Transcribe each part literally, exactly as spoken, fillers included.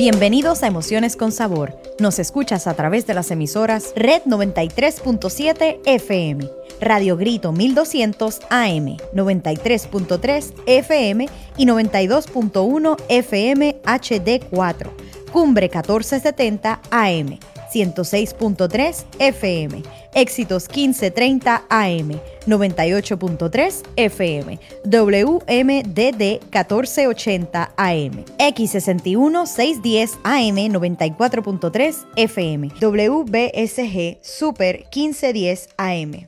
Bienvenidos a Emociones con Sabor. Nos escuchas a través de las emisoras Red noventa y tres punto siete F M, Radio Grito mil doscientos A M, noventa y tres punto tres F M y noventa y dos punto uno F M H D cuatro, Cumbre catorce setenta A M, ciento seis punto tres F M, Éxitos quince treinta A M, noventa y ocho punto tres F M, W M D D catorce ochenta A M, X sesenta y uno seiscientos diez A M, noventa y cuatro punto tres F M, W B S G Super quince diez A M.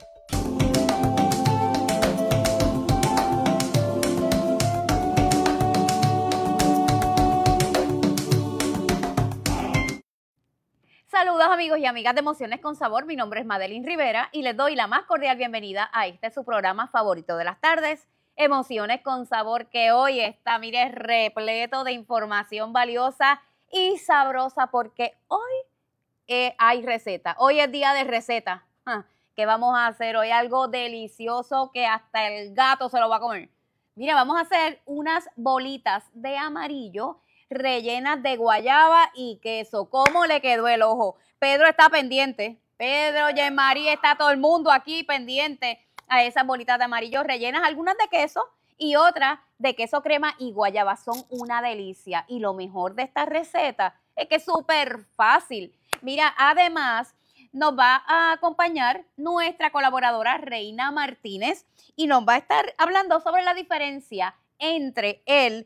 Saludos amigos y amigas de Emociones con Sabor, mi nombre es Madeline Rivera y les doy la más cordial bienvenida a este su programa favorito de las tardes, Emociones con Sabor, que hoy está, mire, repleto de información valiosa y sabrosa porque hoy eh, hay receta, hoy es día de receta. Ah, ¿qué vamos a hacer hoy? Algo delicioso que hasta el gato se lo va a comer. Mira, vamos a hacer unas bolitas de amarillo rellenas de guayaba y queso. ¿Cómo le quedó el ojo? Pedro está pendiente. Pedro, Yemari, está todo el mundo aquí pendiente a esas bolitas de amarillo rellenas, algunas de queso y otras de queso crema y guayaba. Son una delicia. Y lo mejor de esta receta es que es súper fácil. Mira, además nos va a acompañar nuestra colaboradora Reina Martínez y nos va a estar hablando sobre la diferencia entre el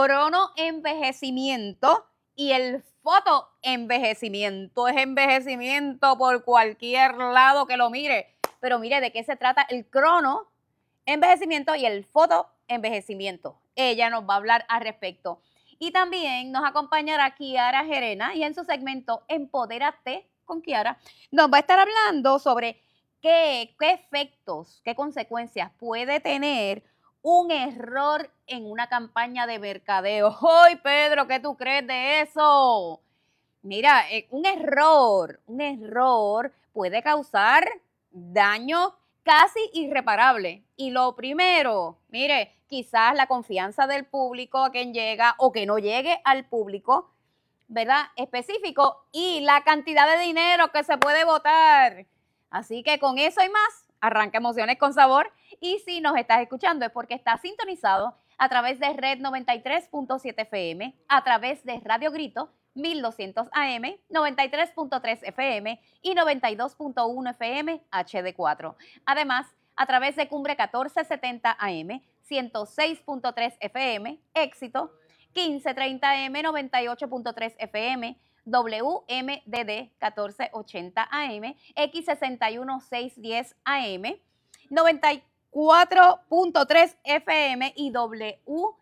cronoenvejecimiento y el fotoenvejecimiento. Es envejecimiento por cualquier lado que lo mire. Pero mire, ¿de qué se trata el cronoenvejecimiento y el fotoenvejecimiento? Ella nos va a hablar al respecto. Y también nos acompañará Kiara Gerena y en su segmento Empodérate con Kiara nos va a estar hablando sobre qué, qué efectos, qué consecuencias puede tener un error en una campaña de mercadeo. ¡Ay, Pedro, qué tú crees de eso! Mira, eh, un error, un error puede causar daño casi irreparable. Y lo primero, mire, quizás la confianza del público a quien llega o que no llegue al público, ¿verdad? Específico y la cantidad de dinero que se puede botar. Así que con eso y más, arranca Emociones con Sabor. Y si nos estás escuchando es porque estás sintonizado a través de Red noventa y tres punto siete F M, a través de Radio Grito mil doscientos A M, noventa y tres punto tres F M y noventa y dos punto uno F M H D cuatro. Además, a través de Cumbre catorce setenta A M, ciento seis punto tres F M, Éxito quince treinta A M, noventa y ocho punto tres F M, W M D D catorce ochenta A M, X sesenta y uno seiscientos diez A M, noventa y cuatro punto tres F M y W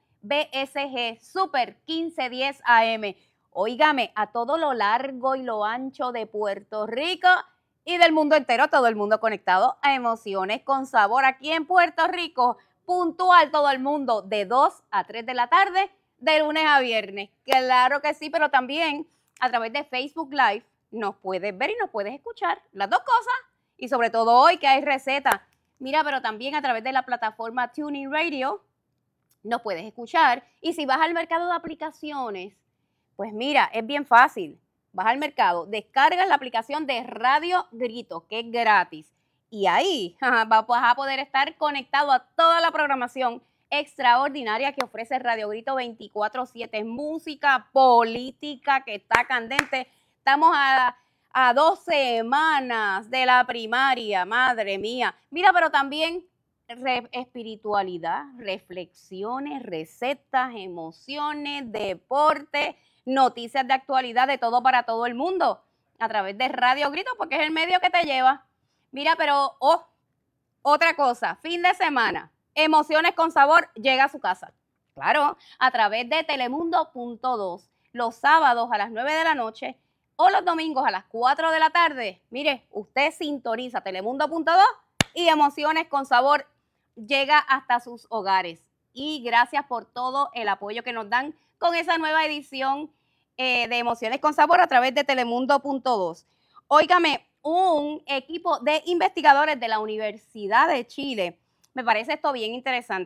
B S G Super quince diez A M. Óigame, a todo lo largo y lo ancho de Puerto Rico y del mundo entero, todo el mundo conectado a Emociones con Sabor aquí en Puerto Rico, puntual todo el mundo de dos a tres de la tarde, de lunes a viernes. Claro que sí, pero también a través de Facebook Live nos puedes ver y nos puedes escuchar, las dos cosas, y sobre todo hoy que hay receta. Mira, pero también a través de la plataforma TuneIn Radio nos puedes escuchar. Y si vas al mercado de aplicaciones, pues mira, es bien fácil. Vas al mercado, descargas la aplicación de Radio Grito, que es gratis. Y ahí vas a poder estar conectado a toda la programación extraordinaria que ofrece Radio Grito veinticuatro siete. Música, política que está candente. Estamos a... a dos semanas de la primaria, madre mía. Mira, pero también re espiritualidad, reflexiones, recetas, emociones, deporte, noticias de actualidad, de todo para todo el mundo, a través de Radio Grito, porque es el medio que te lleva. Mira, pero, oh, otra cosa, fin de semana, Emociones con Sabor llega a su casa. Claro, a través de telemundo punto dos, los sábados a las nueve de la noche, o los domingos a las cuatro de la tarde. Mire, usted sintoniza telemundo punto dos y Emociones con Sabor llega hasta sus hogares. Y gracias por todo el apoyo que nos dan con esa nueva edición eh, de Emociones con Sabor a través de telemundo punto dos. Óigame, un equipo de investigadores de la Universidad de Chile, me parece esto bien interesante,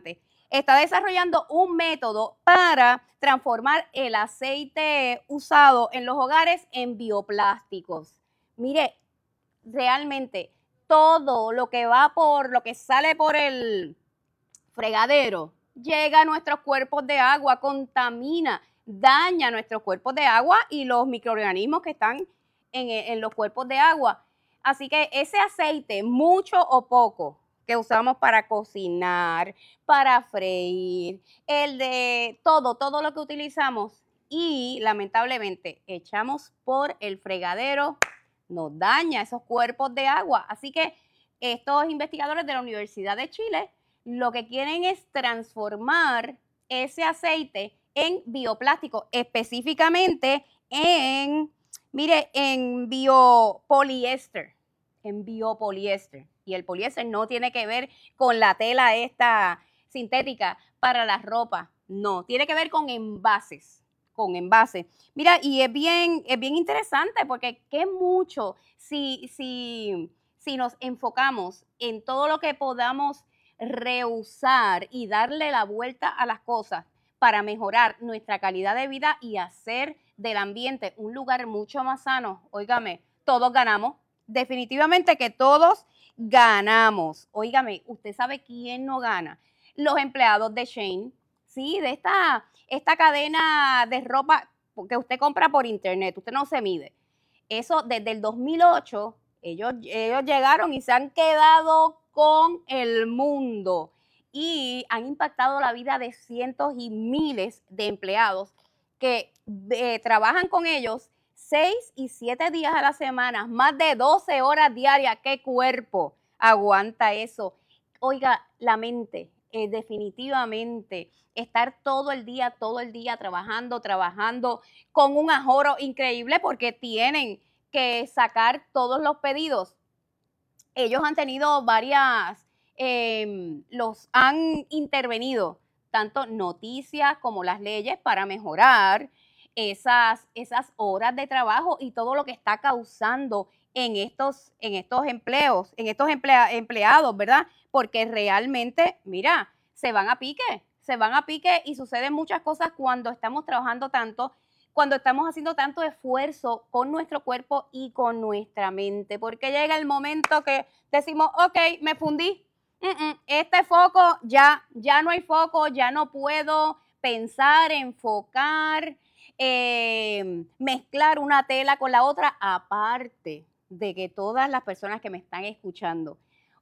está desarrollando un método para transformar el aceite usado en los hogares en bioplásticos. Mire, realmente todo lo que va por, lo que sale por el fregadero, llega a nuestros cuerpos de agua, contamina, daña nuestros cuerpos de agua y los microorganismos que están en, en los cuerpos de agua. Así que ese aceite, mucho o poco, que usamos para cocinar, para freír, el de todo, todo lo que utilizamos y lamentablemente echamos por el fregadero, nos daña esos cuerpos de agua. Así que estos investigadores de la Universidad de Chile lo que quieren es transformar ese aceite en bioplástico, específicamente en, mire, en biopoliéster, en biopoliéster. Y el poliéster no tiene que ver con la tela esta sintética para la ropa, no, tiene que ver con envases, con envases. Mira, y es bien, es bien interesante porque qué mucho si, si, si nos enfocamos en todo lo que podamos reusar y darle la vuelta a las cosas para mejorar nuestra calidad de vida y hacer del ambiente un lugar mucho más sano. Óigame, todos ganamos, definitivamente que todos ganamos. Óigame, ¿usted sabe quién no gana? Los empleados de Shein, sí, de esta, esta cadena de ropa que usted compra por internet, usted no se mide. Eso desde el dos mil ocho, ellos, ellos llegaron y se han quedado con el mundo y han impactado la vida de cientos y miles de empleados que eh, trabajan con ellos seis y siete días a la semana, más de doce horas diarias. ¿Qué cuerpo aguanta eso? Oiga, la mente, eh, definitivamente, estar todo el día, todo el día trabajando, trabajando con un ahorro increíble porque tienen que sacar todos los pedidos. Ellos han tenido varias, eh, los han intervenido, tanto noticias como las leyes para mejorar esas, esas horas de trabajo y todo lo que está causando en estos, en estos empleos, en estos emplea, empleados, ¿verdad? Porque realmente, mira, se van a pique, se van a pique y suceden muchas cosas cuando estamos trabajando tanto, cuando estamos haciendo tanto esfuerzo con nuestro cuerpo y con nuestra mente, porque llega el momento que decimos, ok, me fundí, uh-uh, este foco ya, ya no hay foco, ya no puedo pensar, enfocar, eh, mezclar una tela con la otra, aparte de que todas las personas que me están escuchando,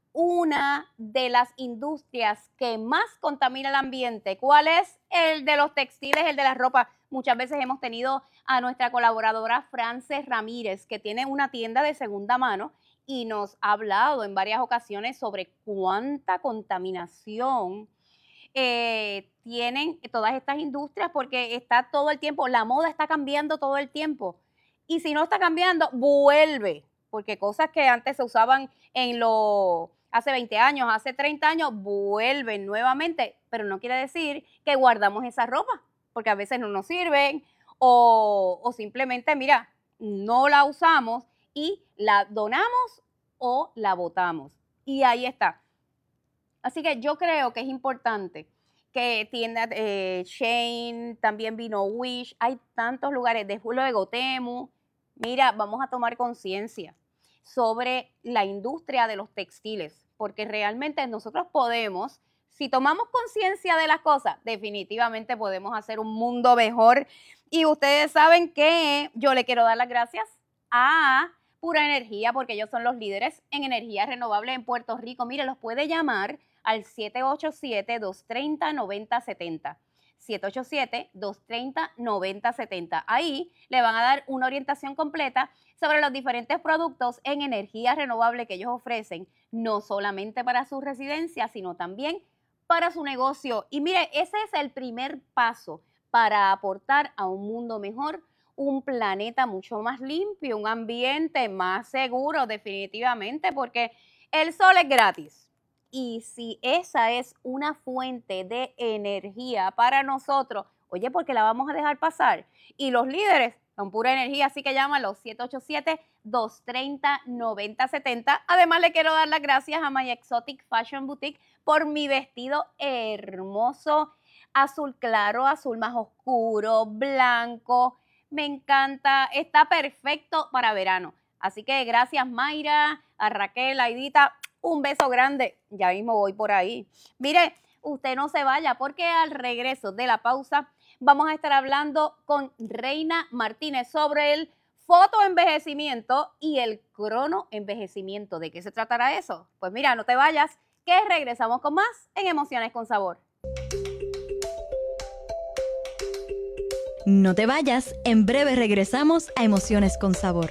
una de las industrias que más contamina el ambiente, ¿cuál es? El de los textiles, el de la ropa. Muchas veces hemos tenido a nuestra colaboradora Frances Ramírez, que tiene una tienda de segunda mano y nos ha hablado en varias ocasiones sobre cuánta contaminación eh, tienen todas estas industrias, porque está todo el tiempo, la moda está cambiando todo el tiempo. Y si no está cambiando, vuelve, porque cosas que antes se usaban en los hace veinte años, hace treinta años, vuelven nuevamente, pero no quiere decir que guardamos esa ropa, porque a veces no nos sirven o, o simplemente, mira, no la usamos y la donamos o la botamos. Y ahí está. Así que yo creo que es importante que tiendas, eh, Shein, también vino Wish, hay tantos lugares, de luego Temu. Mira, vamos a tomar conciencia sobre la industria de los textiles, porque realmente nosotros podemos, si tomamos conciencia de las cosas, definitivamente podemos hacer un mundo mejor. Y ustedes saben que yo le quiero dar las gracias a Pura Energía, porque ellos son los líderes en energía renovable en Puerto Rico. Mire, los puede llamar al siete ocho siete, dos tres cero, nueve cero siete cero. siete ocho siete, dos tres cero, nueve cero siete cero. Ahí le van a dar una orientación completa sobre los diferentes productos en energía renovable que ellos ofrecen, no solamente para su residencia, sino también para su negocio. Y mire, ese es el primer paso para aportar a un mundo mejor, un planeta mucho más limpio, un ambiente más seguro, definitivamente, porque el sol es gratis. Y si esa es una fuente de energía para nosotros, oye, ¿por qué la vamos a dejar pasar? Y los líderes son Pura Energía, así que llámalo siete ocho siete, dos tres cero, nueve cero siete cero. Además, le quiero dar las gracias a My Exotic Fashion Boutique por mi vestido hermoso, azul claro, azul más oscuro, blanco. Me encanta, está perfecto para verano. Así que gracias Mayra, a Raquel, a Aidita, un beso grande. Ya mismo voy por ahí. Mire, usted no se vaya porque al regreso de la pausa vamos a estar hablando con Reina Martínez sobre el fotoenvejecimiento y el cronoenvejecimiento. ¿De qué se tratará eso? Pues mira, no te vayas, que regresamos con más en Emociones con Sabor. No te vayas, en breve regresamos a Emociones con Sabor.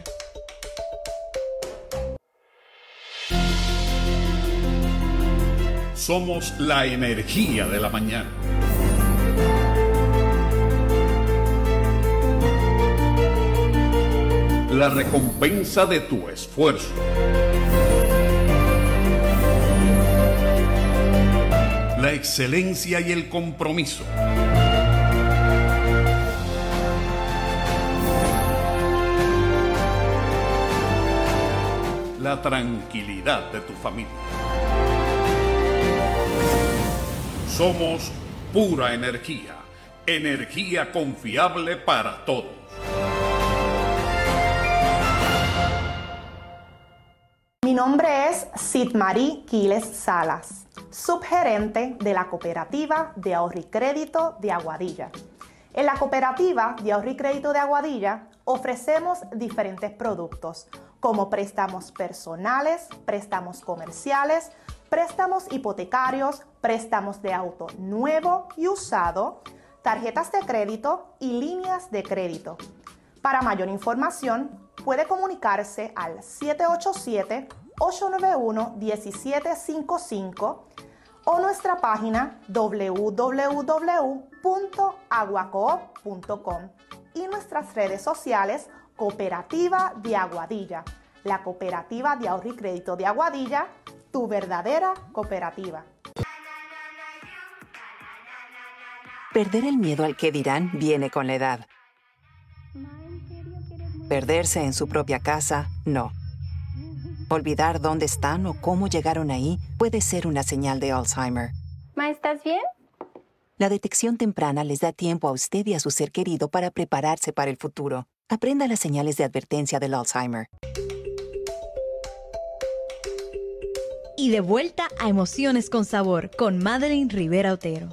Somos la energía de la mañana. La recompensa de tu esfuerzo. La excelencia y el compromiso. La tranquilidad de tu familia. Somos pura energía, energía confiable para todos. Mi nombre es Sidmarí Quiles Salas, subgerente de la Cooperativa de Ahorro y Crédito de Aguadilla. En la Cooperativa de Ahorro y Crédito de Aguadilla ofrecemos diferentes productos como préstamos personales, préstamos comerciales, préstamos hipotecarios, préstamos de auto nuevo y usado, tarjetas de crédito y líneas de crédito. Para mayor información, puede comunicarse al siete ocho siete, ocho nueve uno, uno siete cinco cinco o nuestra página w w w punto aguacoop punto com y nuestras redes sociales Cooperativa de Aguadilla, la Cooperativa de Ahorro y Crédito de Aguadilla, tu verdadera cooperativa. Perder el miedo al que dirán viene con la edad. Perderse en su propia casa, no. Olvidar dónde están o cómo llegaron ahí puede ser una señal de Alzheimer. Ma, ¿estás bien? La detección temprana les da tiempo a usted y a su ser querido para prepararse para el futuro. Aprenda las señales de advertencia del Alzheimer. Y de vuelta a Emociones con Sabor con Madeline Rivera Otero.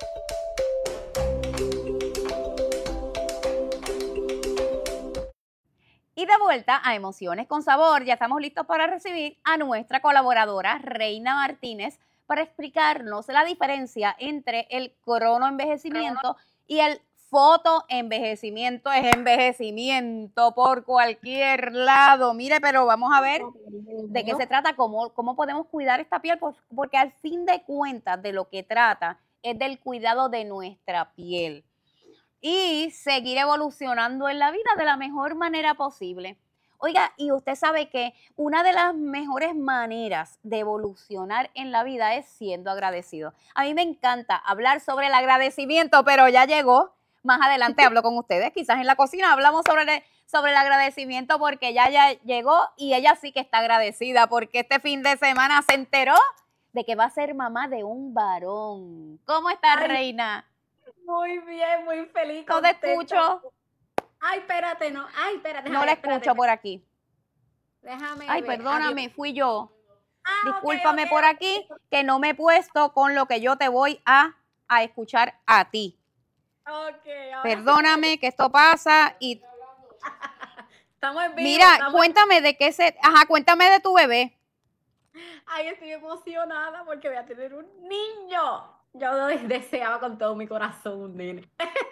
Y de vuelta a Emociones con Sabor, ya estamos listos para recibir a nuestra colaboradora Reina Martínez para explicarnos la diferencia entre el cronoenvejecimiento y el fotoenvejecimiento. Es envejecimiento por cualquier lado. Mire, pero vamos a ver de qué se trata, cómo, cómo podemos cuidar esta piel, porque al fin de cuentas de lo que trata es del cuidado de nuestra piel y seguir evolucionando en la vida de la mejor manera posible. Oiga, y usted sabe que una de las mejores maneras de evolucionar en la vida es siendo agradecido. A mí me encanta hablar sobre el agradecimiento, pero ya llegó. Más adelante hablo con ustedes, quizás en la cocina hablamos sobre el, sobre el agradecimiento porque ya, ya llegó y ella sí que está agradecida porque este fin de semana se enteró de que va a ser mamá de un varón. ¿Cómo está, Ay, Reina? Muy bien, muy feliz. No te escucho. Ay, espérate, no. Ay, espérate. No la escucho espérate. por aquí. Déjame Ay, ver. perdóname, Adiós. fui yo. Ah, Discúlpame ok, ok, por ok. aquí que no me he puesto con lo que yo te voy a, a escuchar a ti. Ok, ahora Perdóname que esto pasa y estamos en vivo. mira, estamos- cuéntame de qué se, ajá, cuéntame de tu bebé. Ay, estoy emocionada porque voy a tener un niño. Yo deseaba con todo mi corazón un nene.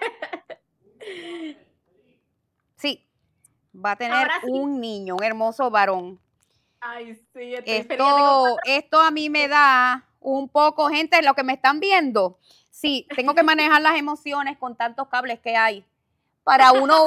Sí, va a tener Ahora sí. un niño, un hermoso varón. Ay, sí, estoy feliz. Esto, esto a mí me da un poco, gente, lo que me están viendo. Sí, tengo que manejar las emociones con tantos cables que hay. Para uno,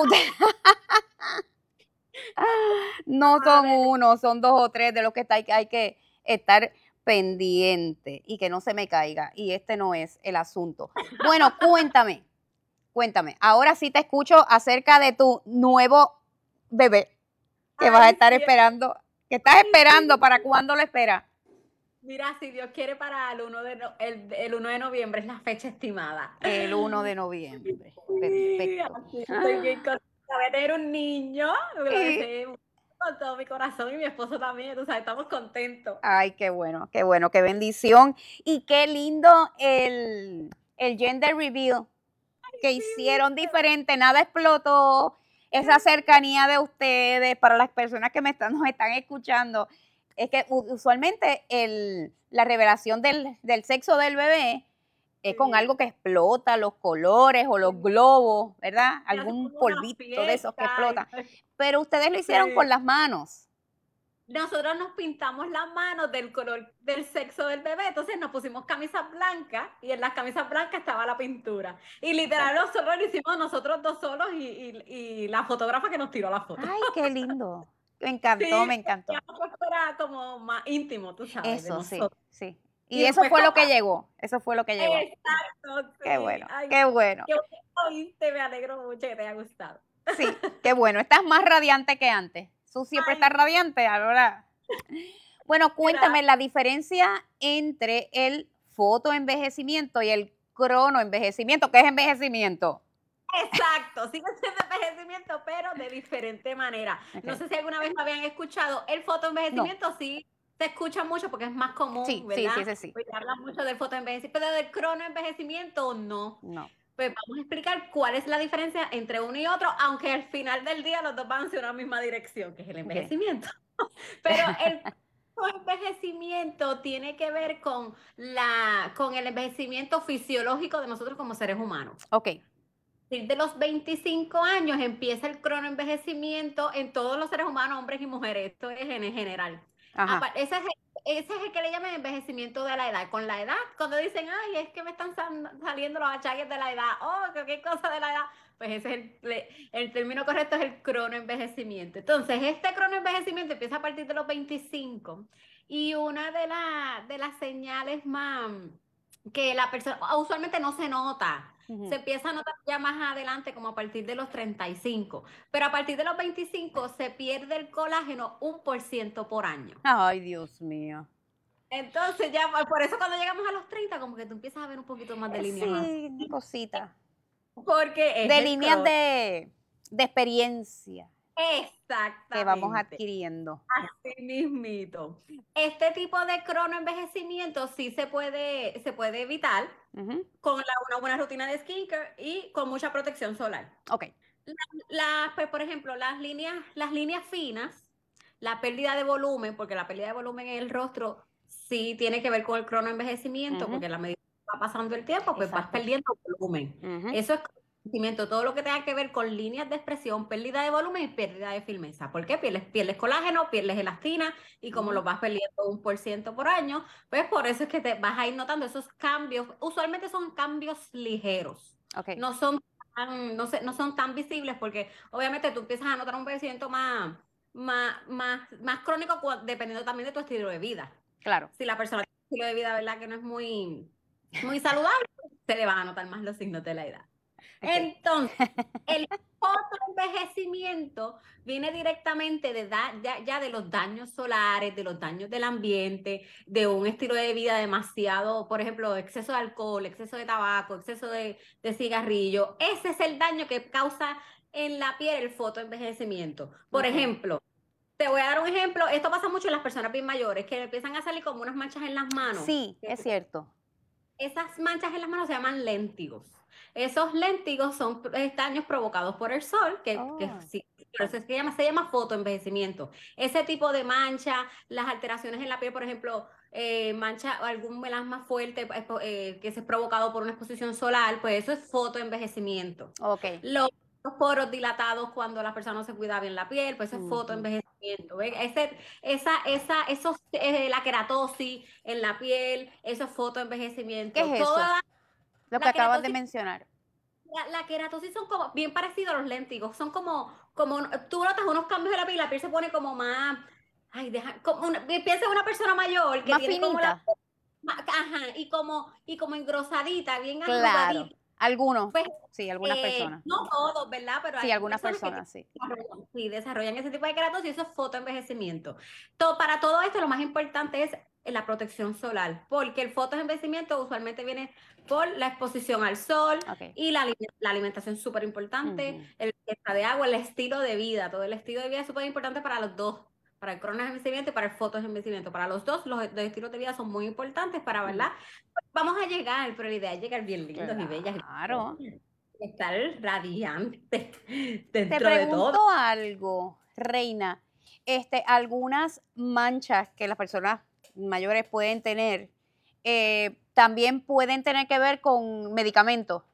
no son uno, son dos o tres de los que está, hay, hay que estar pendiente y que no se me caiga. Y este no es el asunto. Bueno, cuéntame, cuéntame. Ahora sí te escucho acerca de tu nuevo bebé que vas a Ay, estar sí. esperando. ¿Qué estás Ay, esperando? sí. ¿Para cuándo lo esperas? Mira, si Dios quiere para el uno de, no- el, el uno de noviembre es la fecha estimada. El uno de noviembre. Sí, Perfecto. así estoy bien Ah, contenta. Voy a tener un niño, lo y- deseo con todo mi corazón y mi esposo también, tú sabes, estamos contentos. Ay, qué bueno, qué bueno, qué bendición. Y qué lindo el, el gender reveal que hicieron diferente, nada explotó. Esa cercanía de ustedes para las personas que me están, nos están escuchando. Es que u- usualmente el, la revelación del, del sexo del bebé es con Sí. algo que explota, los colores o los globos, ¿verdad? Se hace Algún como una polvito de esos que fiesta. explotan. y- Pero ustedes lo hicieron Sí. con las manos. Nosotros nos pintamos las manos del color del sexo del bebé, entonces nos pusimos camisas blancas y en las camisas blancas estaba la pintura. Y literal nosotros lo hicimos nosotros dos solos y, y- y la fotógrafa que nos tiró la foto. Ay, qué lindo. Me encantó, Sí, me encantó. ya pues fuera como más íntimo, tú sabes, de Eso, sí, nosotros. sí. Y Y eso después fue lo que compa- llegó, eso fue lo que llegó. Exacto, Qué sí. bueno, Ay, qué bueno. qué bonito oíste, me alegro mucho que te haya gustado. Sí, qué bueno. Estás más radiante que antes. Tú siempre Ay, estás radiante, ahora. Bueno, cuéntame gracias. la diferencia entre el fotoenvejecimiento y el cronoenvejecimiento. ¿Qué es envejecimiento? Exacto, sigue siendo envejecimiento, pero de diferente manera. No Ok. sé si alguna vez lo habían escuchado. El fotoenvejecimiento sí se escucha mucho porque es más común, Sí, sí, sí, ¿verdad? ese sí. Pues habla mucho del fotoenvejecimiento, pero del cronoenvejecimiento no. No. Pues vamos a explicar cuál es la diferencia entre uno y otro, aunque al final del día los dos van hacia una misma dirección, que es el envejecimiento. Pero el envejecimiento tiene que ver con la, con el envejecimiento fisiológico de nosotros como seres humanos. Ok. A partir de los veinticinco años empieza el cronoenvejecimiento en todos los seres humanos, hombres y mujeres. Esto es en general. Ajá. Apa- Ese es, el, ese es el que le llaman envejecimiento de la edad. Con la edad, cuando dicen, ay, es que me están sal- saliendo los achaques de la edad, oh, que qué cosa de la edad, pues ese es el, le- el término correcto, es el cronoenvejecimiento. Entonces, este cronoenvejecimiento empieza a partir de los veinticinco y una de, la- de las señales más que la persona usualmente no se nota. Ujú. Se empieza a notar ya más adelante, como a partir de los treinta y cinco. Pero a partir de los veinticinco se pierde el colágeno un por ciento por año. Ay, Dios mío. Entonces ya, por- por eso cuando llegamos a los treinta, como que tú empiezas a ver un poquito más de Eh, líneas más. Sí, una cosita. Porque es De el líneas crono. de, de experiencia que vamos Exactamente. adquiriendo. Así mismito. Este tipo de cronoenvejecimiento sí se puede, se puede evitar Ujú. con la- una buena rutina de skincare y con mucha protección solar. Ok. Las, pues, por ejemplo, las líneas, las líneas finas, la pérdida de volumen, porque la pérdida de volumen en el rostro sí tiene que ver con el cronoenvejecimiento, Ujú. porque a la medida que va pasando el tiempo, pues vas Exacto. perdiendo volumen. Ujú. Eso es crecimiento, todo lo que tenga que ver con líneas de expresión, pérdida de volumen y pérdida de firmeza. ¿Por qué? Pierdes, pierdes colágeno, pierdes elastina y como Ujú. lo vas perdiendo un por ciento por año, pues por eso es que te vas a ir notando esos cambios. Usualmente son cambios ligeros. Ok. No son tan, no, sé, no son tan visibles porque obviamente tú empiezas a notar un envejecimiento más, más, más, más crónico cu- dependiendo también de tu estilo de vida. Claro. Si la persona tiene un estilo de vida, ¿verdad? Que no es muy, muy saludable, se le van a notar más los signos de la edad. Ok. Entonces, el fotoenvejecimiento viene directamente de da- ya, ya de los daños solares, de los daños del ambiente, de un estilo de vida demasiado, por ejemplo, exceso de alcohol, exceso de tabaco, exceso de, de cigarrillo. Ese es el daño que causa en la piel el fotoenvejecimiento. Por Ok. ejemplo, te voy a dar un ejemplo. Esto pasa mucho en las personas bien mayores, que empiezan a salir como unas manchas en las manos. Sí, es cierto. Esas manchas en las manos se llaman léntigos. Esos léntigos son eh, daños provocados por el sol, que, que Oh. sí, por eso es que llama, se llama fotoenvejecimiento. Ese tipo de mancha, las alteraciones en la piel, por ejemplo, eh, mancha o algún melasma fuerte eh, eh, que se es provocado por una exposición solar, pues eso es fotoenvejecimiento. Ok. Los, los poros dilatados cuando la persona no se cuida bien la piel, pues eso es Ujú. fotoenvejecimiento. ¿Ven? Ese, esa, esa, esos, eh, la queratosis en la piel, eso es fotoenvejecimiento. ¿Qué es eso? Toda la, Lo que la acabas de queratosis, mencionar. la, la queratosis son como bien parecidos a los léntigos, son como, como, tú notas unos cambios en la piel, la piel se pone como más, ay, deja, como una, piensa en una persona mayor que Más tiene como la, finita. ajá, y como, y como engrosadita, bien Claro. arrugadita. Algunos. Pues, Sí, algunas eh, personas. no todos, ¿verdad? Pero Sí, hay algunas personas, personas, sí. que desarrollan, sí, desarrollan ese tipo de queratosis y eso es fotoenvejecimiento. Todo, para todo esto, lo más importante es en la protección solar, porque el fotoenvejecimiento usualmente viene por la exposición al sol Okay. y la, la alimentación es súper importante, Ujú. el ingesta de agua, el estilo de vida, todo el estilo de vida es súper importante para los dos, para el cronoenvejecimiento y para el fotoenvejecimiento. Para los dos, los, los estilos de vida son muy importantes para, ¿verdad? Vamos a llegar, pero la idea es llegar bien lindos y bellas. Claro. Estar radiante Te dentro de todo. pregunto algo, Reina. Este, algunas manchas que las personas mayores pueden tener, eh, también pueden tener que ver con medicamentos.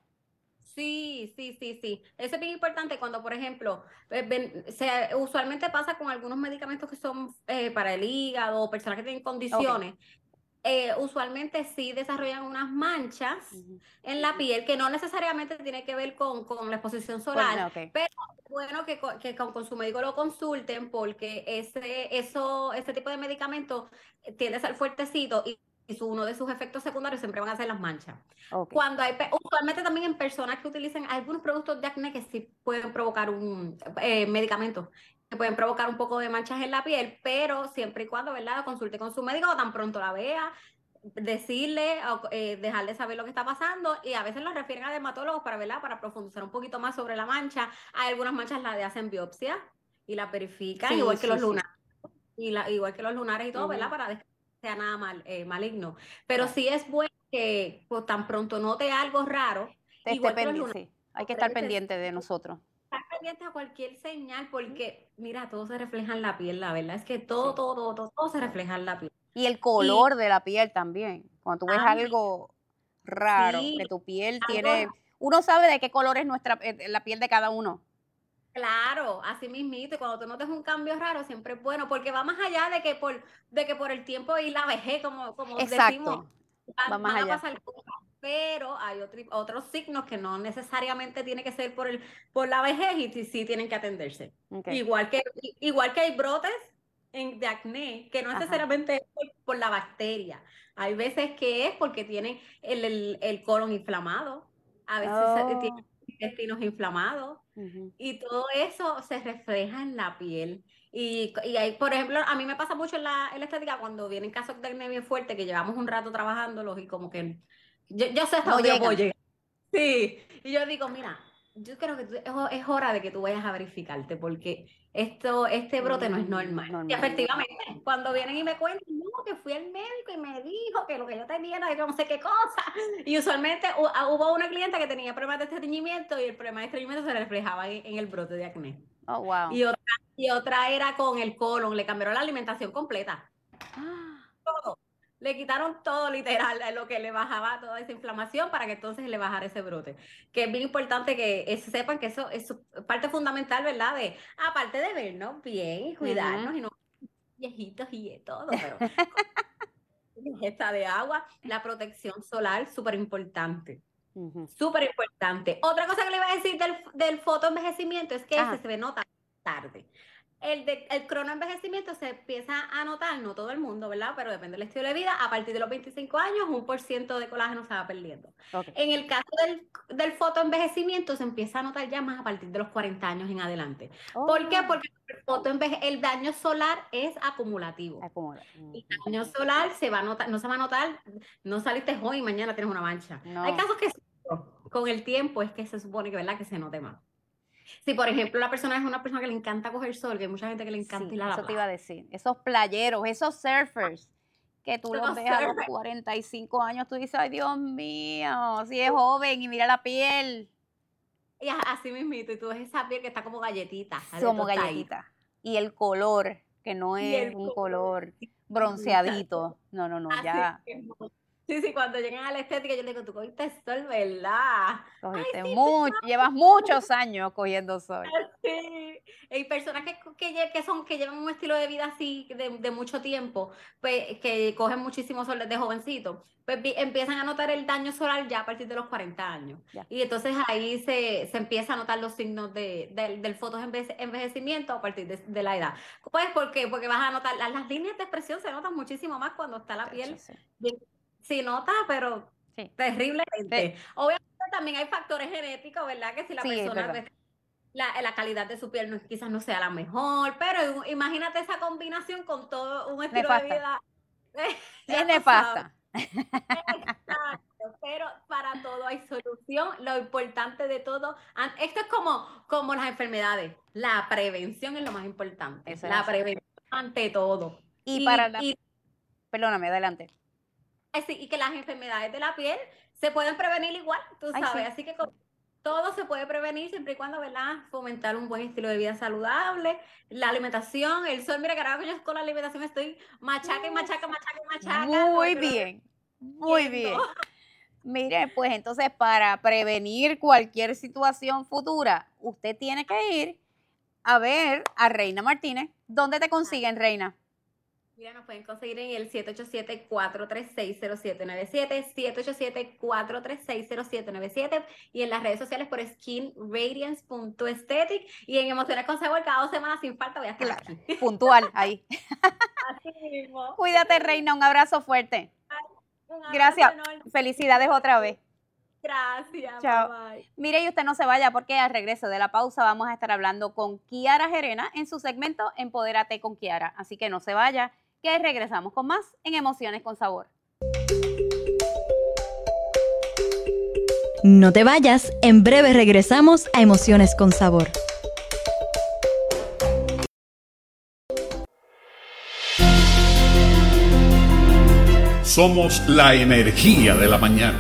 Sí, sí, sí, sí. Eso es bien importante cuando, por ejemplo, eh, ven- se, usualmente pasa con algunos medicamentos que son eh, para el hígado o personas que tienen condiciones. Eh, usualmente sí desarrollan unas manchas Ujú. en la piel que no necesariamente tiene que ver con, con la exposición Con- solar, ok. pero es bueno que, co- que con, con su médico lo consulten porque ese, eso, ese tipo de medicamento eh, tiende a ser fuertecito y, y su- uno de sus efectos secundarios siempre van a ser las manchas. Ok. Cuando hay, pe- usualmente también en personas que utilizan algunos productos de acné que sí pueden provocar un eh, medicamento que pueden provocar un poco de manchas en la piel, pero siempre y cuando, ¿verdad? Consulte con su médico tan pronto la vea, decirle, o, eh, dejarle saber lo que está pasando y a veces los refieren a dermatólogos para, ¿verdad? Para profundizar un poquito más sobre la mancha. Hay algunas manchas las de hacen biopsia y la verifican, Sí, igual que sí, los sí. lunares, y la, igual que los lunares y todo, Ujú. ¿verdad? Para que no sea nada mal, eh, maligno. Pero Claro. sí es bueno que pues, tan pronto note algo raro, Te esté igual que los pendiente, lunares. sí. Hay que estar pendiente de Estar nosotros. pendiente a cualquier señal porque, mira, todo se refleja en la piel, la verdad es que todo, Sí. todo, todo, todo, todo se refleja en la piel. Y el Y color de la piel también. Cuando tú ves también, algo raro, sí, que tu piel algo tiene, uno sabe de qué color es nuestra, eh, la piel de cada uno. claro, así mismito, y cuando tú notes un cambio raro, siempre es bueno, porque va más allá de que por, de que por el tiempo y la vejez, como, como decimos, Exacto. Va van, más van a allá. pasar cosas, pero hay otro- otros signos que no necesariamente tiene que ser por el, por la vejez y sí, sí tienen que atenderse. Okay. Igual que, i- igual que hay brotes en, de acné, que no Ajá. necesariamente es por, por la bacteria. Hay veces que es porque tienen el, el, el colon inflamado, a veces eh, tienen Oh. intestinos inflamados. Ujú. Y todo eso se refleja en la piel. Y, y hay, por ejemplo, a mí me pasa mucho en la, en la estética cuando vienen casos de acné bien fuertes que llevamos un rato trabajándolos y como que yo, yo sé hasta No dónde yo puedo llegan. llegar. Sí, y yo digo, mira, yo creo que tú- es, ho- es hora de que tú vayas a verificarte porque esto, este brote no es Mm, no normal. es Y normal. efectivamente, cuando vienen y me cuentan, no, que fui al médico y me dijo que lo que yo tenía era yo no sé qué cosa. Y usualmente hu- ah, hubo una clienta que tenía problemas de estreñimiento y el problema de estreñimiento se reflejaba en, en el brote de acné. Oh, wow. Y otra, y otra era con el colon, le cambiaron la alimentación completa. Todo. Le quitaron todo literal, a lo que le bajaba toda esa inflamación para que entonces le bajara ese brote. Que es bien importante que es- sepan que eso es su- parte fundamental, ¿verdad? De, aparte de vernos bien y cuidarnos Ujú. y no viejitos y de todo, pero ingesta de agua, la protección solar, súper importante. Ujú. Súper importante. Otra cosa que le iba a decir del, del fotoenvejecimiento es que ese Ajá. se ve nota tarde. El, de, el cronoenvejecimiento se empieza a notar, no todo el mundo, ¿verdad? Pero depende del estilo de vida. A partir de los veinticinco años, un por ciento de colágeno se va perdiendo. Ok. En el caso del, del fotoenvejecimiento, se empieza a notar ya más a partir de los cuarenta años en adelante. ¿Por qué? Oh, Porque el, fotoenveje- el daño solar es acumulativo. acumula. El Ujú. daño solar se va a notar, no se va a notar, no saliste hoy y mañana tienes una mancha. Hay No. casos que sí, con el tiempo es que se supone que, ¿verdad? Que se note más. Si, por ejemplo, la persona es una persona que le encanta coger sol, que hay mucha gente que le encanta Sí, ir a la eso te iba a playa. decir. Esos playeros, esos surfers, que tú los ves a los Entonces, cuarenta y cinco años, tú dices, ay, Dios mío, si es joven y mira la piel, y a- así mismito, y tú ves esa piel que está como galletita, de como tostadita. galletita. Y el color, que no Y es el un color, color sí, muchacho, bronceadito. No, no, no, así ya mismo. Sí, sí, cuando llegan a la estética, yo le digo, tú cogiste sol, ¿verdad? Ay, cogiste sí, mu- llevas sí, muchos años cogiendo sol. sí. Hay personas que, que, lle- que son, que llevan un estilo de vida así de, de mucho tiempo, pues, que cogen muchísimo sol desde jovencito, pues vi- empiezan a notar el daño solar ya a partir de los cuarenta años. Ya. Y entonces ahí se, se empieza a notar los signos de, del del fotoenvejecimiento a partir de, de la edad. Pues, ¿por qué? Porque vas a notar, las, las líneas de expresión se notan muchísimo más cuando está la Chacho, piel sí. bien. Sí, nota, pero Sí, terriblemente. sí, Obviamente también hay factores genéticos, ¿verdad? Que si la sí, es persona verdad. la, la calidad de su piel no, quizás no sea la mejor, pero imagínate esa combinación con todo un estilo de Nefasta. vida Ya Es tú nefasta. Exacto, pero para todo hay solución. Lo importante de todo, an- esto es como, como las enfermedades. La prevención es lo más importante. Eso es La así. prevención ante todo. Y para Y, la... y, Perdóname, adelante. eh, sí, y que las enfermedades de la piel se pueden prevenir igual, tú Ay, sabes. sí. Así que con- todo se puede prevenir siempre y cuando, ¿verdad? Fomentar un buen estilo de vida saludable, la alimentación, el sol. Mira, que ahora que yo con la alimentación estoy machaca y machaca, machaca y machaca con el Muy coronavirus bien, muy viendo. bien. Mire, pues entonces para prevenir cualquier situación futura, usted tiene que ir a ver a Reina Martínez. ¿Dónde te consiguen, Reina? Mira, nos pueden conseguir en el siete ocho siete, cuatro tres seis, cero siete nueve siete, siete ocho siete, cuatro tres seis, cero siete nueve siete y en las redes sociales por skin radiance punto aesthetic y en Emociones con Sabor cada dos semanas sin falta voy a estar Claro, aquí. puntual ahí. Así mismo. Cuídate, Reina, un abrazo fuerte. Un abrazo Gracias, enorme. felicidades otra vez. Gracias, Chao. bye bye. Mire, y usted no se vaya porque al regreso de la pausa vamos a estar hablando con Kiara Gerena en su segmento Empodérate con Kiara. Así que no se vaya, que regresamos con más en Emociones con Sabor. No te vayas, en breve regresamos a Emociones con Sabor. Somos la energía de la mañana.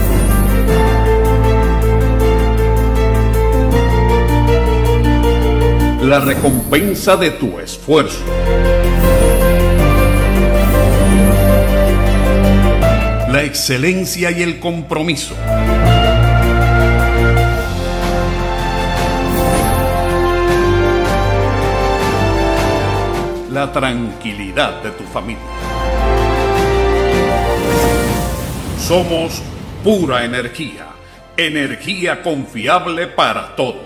La recompensa de tu esfuerzo. La excelencia y el compromiso. La tranquilidad de tu familia. Somos pura energía, energía confiable para todos.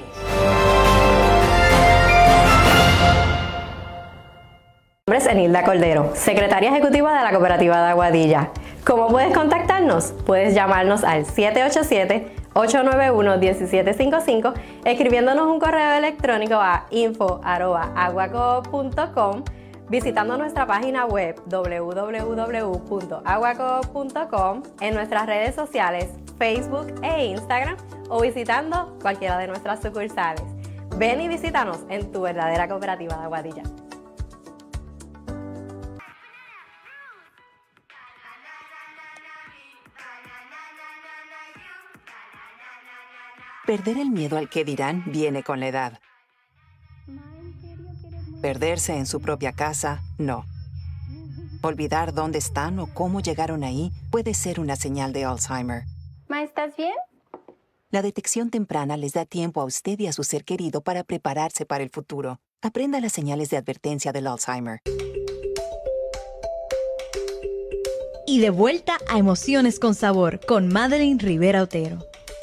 Mi nombre es Enilda Cordero, secretaria ejecutiva de la Cooperativa de Aguadilla. ¿Cómo puedes contactarnos? Puedes llamarnos al siete ocho siete, ocho nueve uno, uno siete cinco cinco, escribiéndonos un correo electrónico a info arroba aguacoop punto com, visitando nuestra página web doble u doble u doble u punto aguacoop punto com, en nuestras redes sociales Facebook e Instagram o visitando cualquiera de nuestras sucursales. Ven y visítanos en tu verdadera cooperativa de Aguadilla. Perder el miedo al que dirán viene con la edad. Perderse en su propia casa, no. Olvidar dónde están o cómo llegaron ahí puede ser una señal de Alzheimer. Ma, ¿estás bien? La detección temprana les da tiempo a usted y a su ser querido para prepararse para el futuro. Aprenda las señales de advertencia del Alzheimer. Y de vuelta a Emociones con Sabor con Madeline Rivera Otero.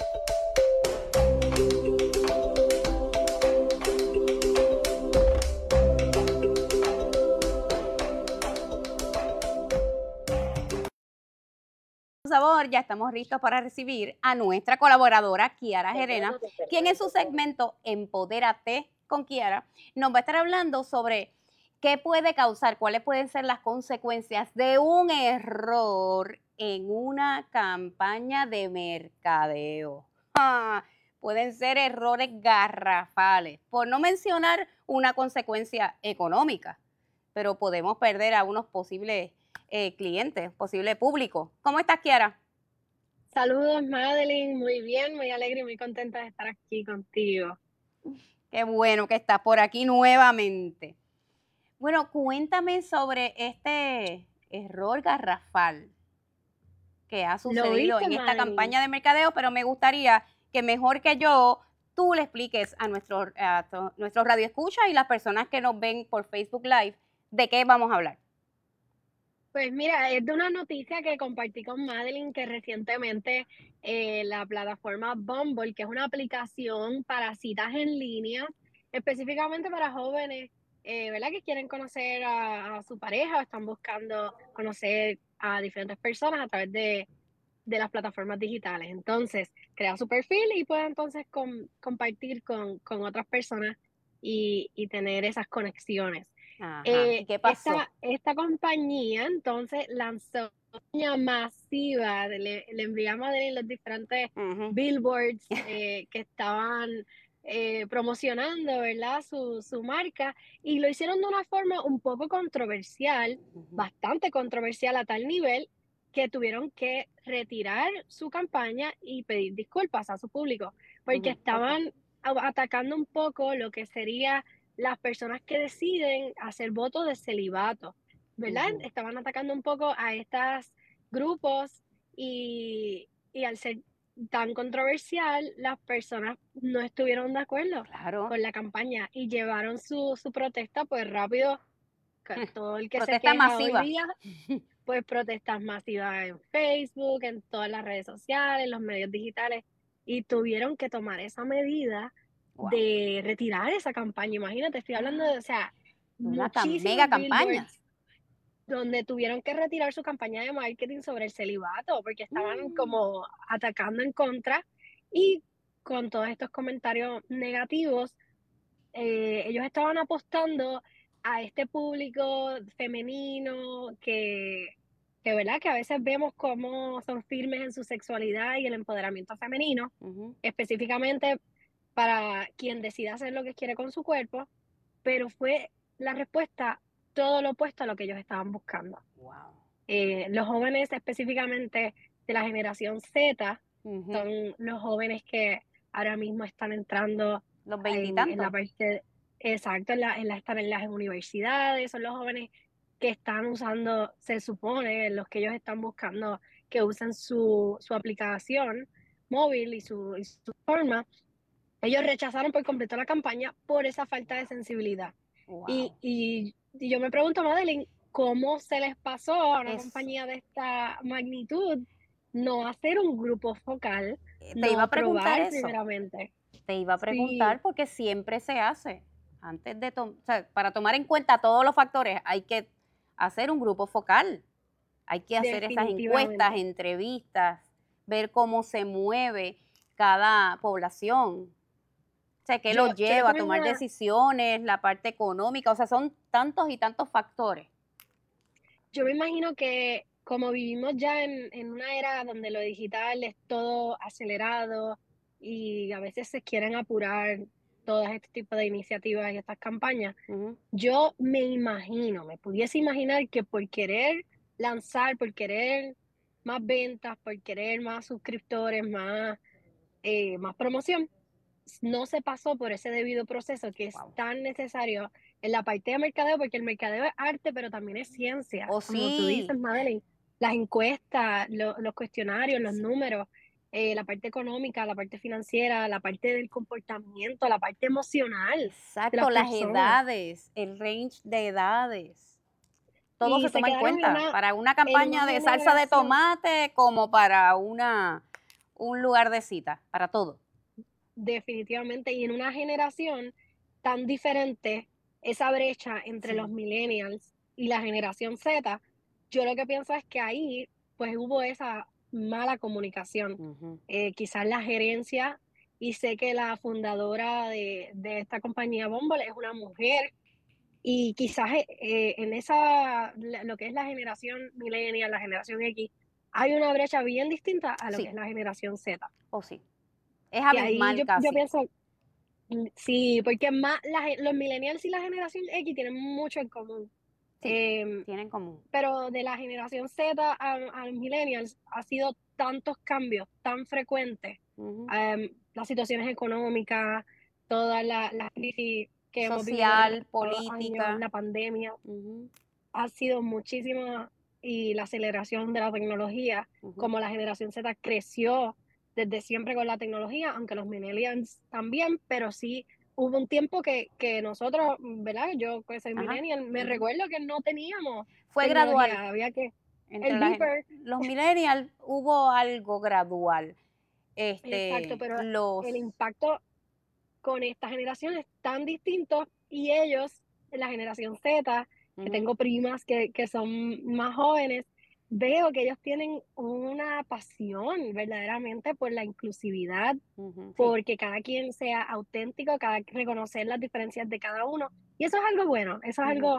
Sabor, ya estamos listos para recibir a nuestra colaboradora Kiara Gerena, quien en su segmento Empodérate con Kiara nos va a estar hablando sobre qué puede causar, cuáles pueden ser las consecuencias de un error en una campaña de mercadeo. Ah, pueden ser errores garrafales, por no mencionar una consecuencia económica, pero podemos perder a unos posibles Eh, clientes, posible público. ¿Cómo estás, Kiara? Saludos, Madeline. Muy bien, muy alegre y muy contenta de estar aquí contigo. Qué bueno que estás por aquí nuevamente. Bueno, cuéntame sobre este error garrafal que ha sucedido viste, en esta Madeline? campaña de mercadeo, pero me gustaría que mejor que yo tú le expliques a nuestros a nuestros radioescuchas y las personas que nos ven por Facebook Live de qué vamos a hablar. Pues mira, es de una noticia que compartí con Madeline que recientemente eh, la plataforma Bumble, que es una aplicación para citas en línea, específicamente para jóvenes, eh, ¿verdad? Que quieren conocer a, a su pareja o están buscando conocer a diferentes personas a través de, de las plataformas digitales. Entonces, crea su perfil y puede entonces com- compartir con, con otras personas y, y tener esas conexiones. Ajá. Eh, ¿Y qué pasó? esta, esta compañía entonces lanzó una masiva, de- le, le enviamos a los diferentes Ujú. billboards eh, que estaban eh, promocionando, ¿verdad? Su, su marca, y lo hicieron de una forma un poco controversial, Ujú. bastante controversial a tal nivel que tuvieron que retirar su campaña y pedir disculpas a su público, porque Ujú. ¿Por qué? estaban a- atacando un poco lo que sería las personas que deciden hacer votos de celibato, ¿verdad? Ujú. Estaban atacando un poco a estos grupos y, y al ser tan controversial, las personas no estuvieron de acuerdo Claro. con la campaña y llevaron su, su protesta pues rápido. que Todo el que se Protesta queja hoy masiva. día, pues protestas masivas en Facebook, en todas las redes sociales, en los medios digitales, y tuvieron que tomar esa medida Wow. de retirar esa campaña. Imagínate, estoy hablando de, o sea, Una cam- mega muchísimos campaña. billboards donde tuvieron que retirar su campaña de marketing sobre el celibato, porque estaban Mm. como atacando en contra y con todos estos comentarios negativos, eh, ellos estaban apostando a este público femenino que, que, ¿verdad? Que a veces vemos cómo son firmes en su sexualidad y el empoderamiento femenino, Ujú. específicamente para quien decida hacer lo que quiere con su cuerpo, pero fue la respuesta todo lo opuesto a lo que ellos estaban buscando. Wow. Eh, los jóvenes específicamente de la generación Z Ujú. son los jóvenes que ahora mismo están entrando Los en, en la veintitantos. parte, exacto, en la, en la, están en las universidades, son los jóvenes que están usando, se supone, los que ellos están buscando que usen su, su aplicación móvil y su, y su forma. Ellos rechazaron por completo la campaña por esa falta de sensibilidad. Wow. Y, y, y yo me pregunto, Madeline, ¿cómo se les pasó a una Es, compañía de esta magnitud no hacer un grupo focal, te iba no a preguntar probar eso. primeramente? Te iba a Sí, preguntar porque siempre se hace. Antes de tom- o sea, para tomar en cuenta todos los factores, hay que hacer un grupo focal. Hay que hacer esas encuestas, definitivamente. entrevistas, ver cómo se mueve cada población. O sea, qué lo Yo, yo le lleva a tomé tomar una, decisiones, la parte económica, o sea, son tantos y tantos factores. yo me imagino que como vivimos ya en, en una era donde lo digital es todo acelerado y a veces se quieren apurar todas este tipo de iniciativas y estas campañas, Ujú. yo me imagino, me pudiese imaginar que por querer lanzar, por querer más ventas, por querer más suscriptores, más, eh, más promoción, no se pasó por ese debido proceso que es Wow. tan necesario en la parte de mercadeo, porque el mercadeo es arte, pero también es ciencia, O como tú dices, sí, Madeline, las encuestas, lo- los cuestionarios, los números, eh, la parte económica, la parte financiera, la parte del comportamiento, la parte emocional de las exacto, las personas. edades, el range de edades. Todo Y se se toma en quedaron en cuenta, una, para una en una campaña de salsa de generación. tomate como para una, un lugar de cita, para todo. Definitivamente, y en una generación tan diferente, esa brecha entre los Sí. millennials y la generación Z, yo lo que pienso es que ahí pues hubo esa mala comunicación. Ujú. Eh, quizás la gerencia, y sé que la fundadora de, de esta compañía Bumble es una mujer, y quizás eh, eh, en esa, la- lo que es la generación millennial, la generación X, hay una brecha bien distinta a lo que Sí, es la generación Z. o sí. Es Y ahí abismal yo, yo casi. pienso, Mm, sí, porque más la gen- los millennials y la generación X tienen mucho en común. Sí, Em, tienen común. pero de la generación Z a, a los millennials ha sido tantos cambios tan frecuentes. Ujú. Em, las situaciones económicas, todas las las crisis que hemos vivido en Social, estos años, política. la pandemia, Ujú, ha sido muchísima, y la aceleración de la tecnología, ujú. como la generación Z creció desde siempre con la tecnología, aunque los millennials también, pero sí hubo un tiempo que, que nosotros, ¿verdad? Yo que soy Ajá. millennial, me Ujú. recuerdo que no teníamos Fue gradual. tecnología, había que, Entre el la gen- beeper, los millennials hubo algo gradual. exacto, Este, pero el los, impacto con esta generación es tan distinto, y ellos, la generación Z, que ujú, tengo primas que, que son más jóvenes, veo que ellos tienen una pasión verdaderamente por la inclusividad, ujú, sí, porque cada quien sea auténtico, cada reconocer las diferencias de cada uno. Y eso es algo bueno, eso es ujú, algo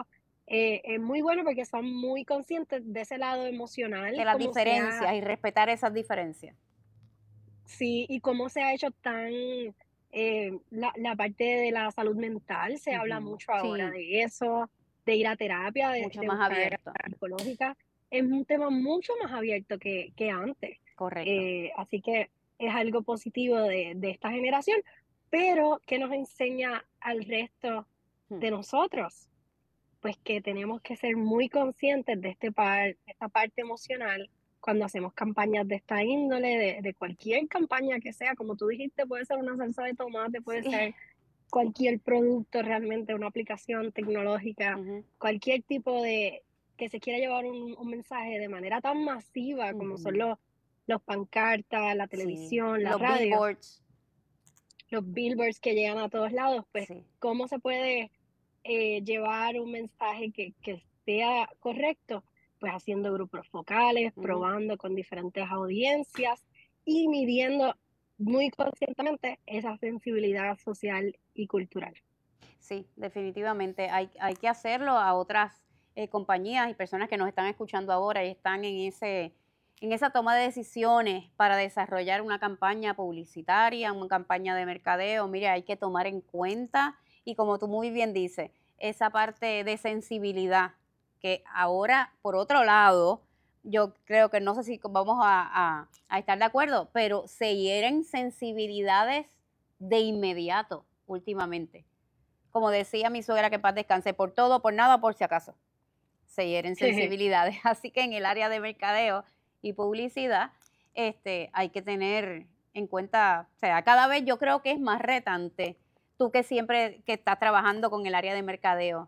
eh, es muy bueno porque son muy conscientes de ese lado emocional, De las como se ha, diferencias y respetar esas diferencias. sí, y cómo se ha hecho tan, eh, la, la parte de la salud mental, se habla Ujú. mucho ahora Sí, de eso, de ir a terapia, de, mucho de más buscar ayuda abierto, psicológica, es un tema mucho más abierto que, que antes. correcto. Eh, así que es algo positivo de, de esta generación, pero que nos enseña al resto Hmm. de nosotros, pues que tenemos que ser muy conscientes de este par, de esta parte emocional cuando hacemos campañas de esta índole, de, de cualquier campaña que sea, como tú dijiste, puede ser una salsa de tomate, puede Sí. ser cualquier producto realmente, una aplicación tecnológica, Ujú, cualquier tipo de que se quiera llevar un, un mensaje de manera tan masiva como son ujú. los, los pancartas, la Sí, televisión, la los radio, billboards, los billboards que llegan a todos lados, pues sí. cómo se puede eh, llevar un mensaje que, que sea correcto, pues haciendo grupos focales, Ujú. probando con diferentes audiencias y midiendo muy conscientemente esa sensibilidad social y cultural. Sí, definitivamente hay, hay que hacerlo a otras eh, compañías y personas que nos están escuchando ahora y están en ese, en esa toma de decisiones para desarrollar una campaña publicitaria, una campaña de mercadeo. Mire, hay que tomar en cuenta y como tú muy bien dices, esa parte de sensibilidad que ahora, por otro lado, yo creo que no sé si vamos a, a a estar de acuerdo, pero se hieren sensibilidades de inmediato últimamente. Como decía mi suegra, que en paz descanse, por todo, por nada, por si acaso. Se hieren sensibilidades. Así que en el área de mercadeo y publicidad, este, hay que tener en cuenta, o sea, cada vez yo creo que es más retante. Tú que siempre que estás trabajando con el área de mercadeo.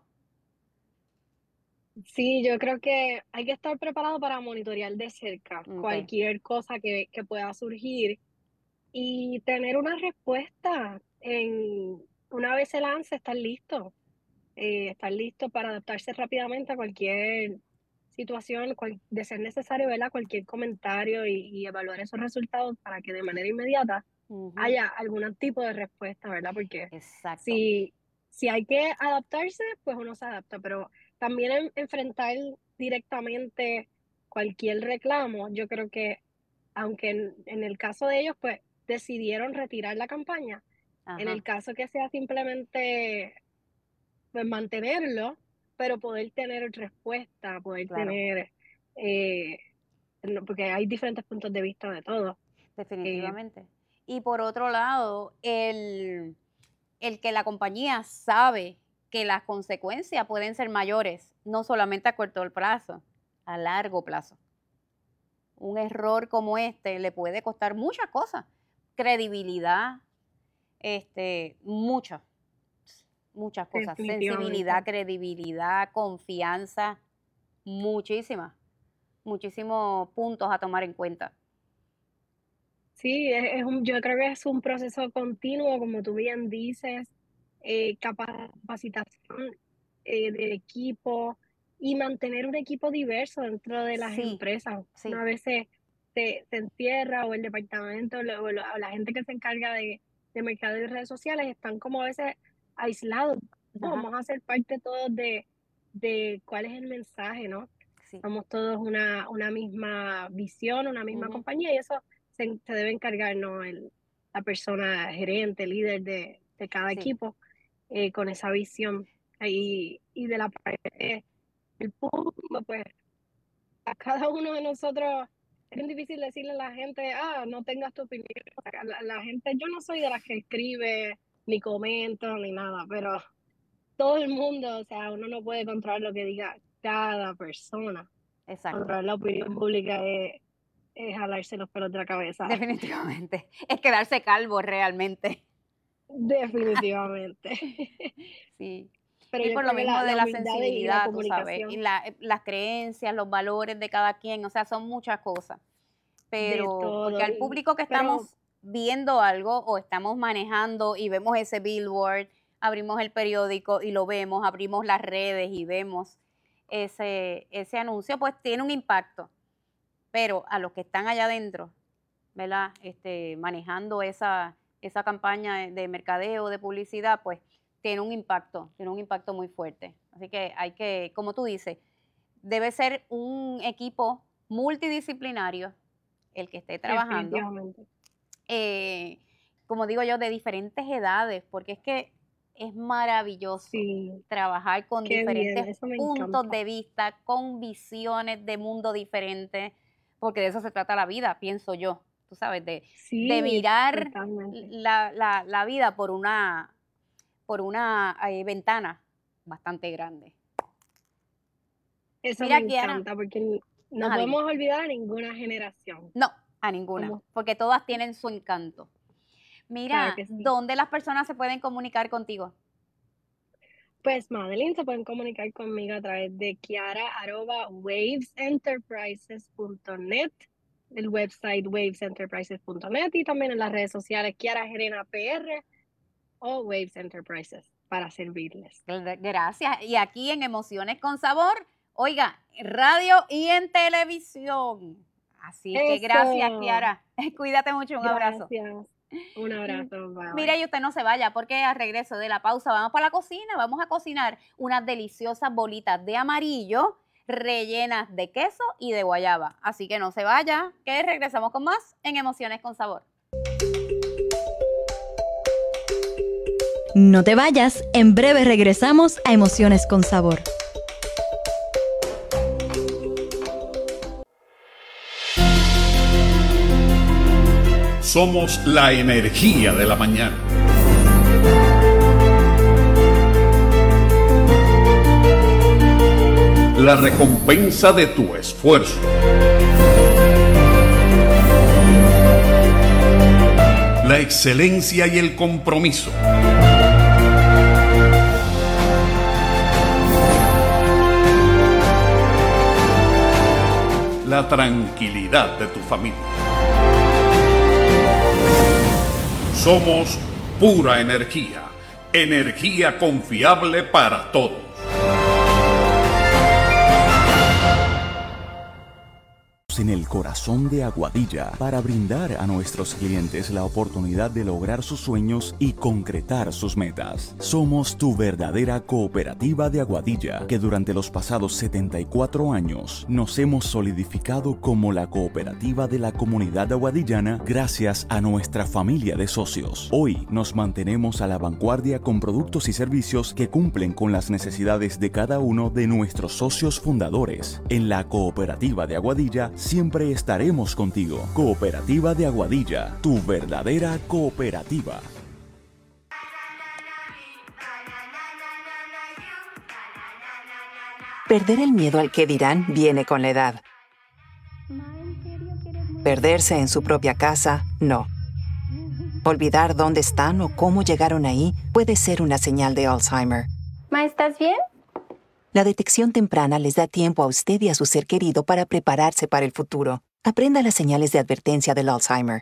Sí, yo creo que hay que estar preparado para monitorear de cerca Ok. cualquier cosa que, que pueda surgir y tener una respuesta en una vez se lance, estar listo, eh, estar listo para adaptarse rápidamente a cualquier situación, cual- de ser necesario, ¿verdad? Cualquier comentario y, y evaluar esos resultados para que de manera inmediata Ujú. haya algún tipo de respuesta, ¿verdad? Porque Exacto. si, si hay que adaptarse, pues uno se adapta, pero también en- enfrentar directamente cualquier reclamo, yo creo que aunque en, en el caso de ellos, pues decidieron retirar la campaña, en el Ajá. caso que sea simplemente pues mantenerlo, pero poder tener respuesta, poder Claro. tener, eh, no, porque hay diferentes puntos de vista de todo. Eh, Definitivamente. Y por otro lado, el, el que la compañía sabe que las consecuencias pueden ser mayores, no solamente a corto plazo, a largo plazo. Un error como este le puede costar muchas cosas, credibilidad, este, muchas, muchas cosas, sensibilidad, definitivamente. credibilidad, confianza, muchísimas, muchísimos puntos a tomar en cuenta. Sí, es, es un, yo creo que es un proceso continuo, como tú bien dices, eh, capacitación eh, del equipo y mantener un equipo diverso dentro de las Sí, empresas. sí, Una vez se, se, se encierra o el departamento lo- o, la o la gente que se encarga de, de mercado y redes sociales están como a veces aislados. No, ajá, vamos a ser parte todos de, de cuál es el mensaje, ¿no? sí, Somos todos una, una misma visión, una misma ujú, compañía y eso se, se debe encargar, ¿no? El, la persona gerente, líder de, de cada sí, equipo, eh, con esa visión. Y, y de la parte del público, pues a cada uno de nosotros es bien difícil decirle a la gente, ah, no tengas tu opinión. O sea, la, la gente, yo no soy de las que escribe, ni comento, ni nada, pero todo el mundo, o sea, uno no puede controlar lo que diga cada persona. exacto. Controlar la opinión pública es, es jalarse los pelos de la cabeza. Definitivamente. Es quedarse calvo realmente. Definitivamente. Sí. Pero Sí, yo por lo creo que mismo la, de la la humildad y la sensibilidad, tú sabes, y comunicación la, eh, las creencias, los valores de cada quien, o sea, son muchas cosas. de Pero, porque todo. al Y, público que pero estamos viendo algo o estamos manejando y vemos ese billboard, abrimos el periódico y lo vemos, abrimos las redes y vemos ese, ese anuncio, pues tiene un impacto. Pero a los que están allá adentro, ¿verdad? Este, manejando esa, esa campaña de de mercadeo, de publicidad, pues tiene un impacto, tiene un impacto muy fuerte. Así que hay que, como tú dices, debe ser un equipo multidisciplinario el que esté trabajando. Eh, como digo yo, de diferentes edades, porque es que es maravilloso sí, trabajar con diferentes puntos encanta. de vista, con visiones de mundo diferentes, porque de eso se trata la vida, pienso yo, tú sabes, de, sí, de mirar la, la, la vida por una, por una eh, ventana bastante grande. Eso Mira, me encanta, Kiara, porque no Ajá, podemos dime. olvidar a ninguna generación. No, a ninguna, ¿Cómo? porque todas tienen su encanto. Mira, claro sí. ¿dónde las personas se pueden comunicar contigo? Pues, Madeline, se pueden comunicar conmigo a través de kiara arroba waves enterprises punto net, el website waves enterprises punto net y también en las redes sociales Kiara Gerena P R o Waves Enterprises para servirles. Gracias. Y aquí en Emociones con Sabor, oiga, radio y en televisión. Así Eso. que gracias, Kiara. Cuídate mucho, un gracias. abrazo. Un abrazo. Bye. Mira, y usted no se vaya porque al regreso de la pausa vamos para la cocina, vamos a cocinar unas deliciosas bolitas de amarillo rellenas de queso y de guayaba. Así que no se vaya, que regresamos con más en Emociones con Sabor. No te vayas, en breve regresamos a Emociones con Sabor. Somos la energía de la mañana. La recompensa de tu esfuerzo. La excelencia y el compromiso. La tranquilidad de tu familia. Somos pura energía, energía confiable para todos. En el corazón de Aguadilla para brindar a nuestros clientes la oportunidad de lograr sus sueños y concretar sus metas. Somos tu verdadera cooperativa de Aguadilla, que durante los pasados setenta y cuatro años nos hemos solidificado como la cooperativa de la comunidad aguadillana gracias a nuestra familia de socios. Hoy nos mantenemos a la vanguardia con productos y servicios que cumplen con las necesidades de cada uno de nuestros socios fundadores. En la cooperativa de Aguadilla siempre estaremos contigo. Cooperativa de Aguadilla, tu verdadera cooperativa. Perder el miedo al que dirán viene con la edad. Perderse en su propia casa, no. Olvidar dónde están o cómo llegaron ahí puede ser una señal de Alzheimer. Ma, ¿estás bien? La detección temprana les da tiempo a usted y a su ser querido para prepararse para el futuro. Aprenda las señales de advertencia del Alzheimer.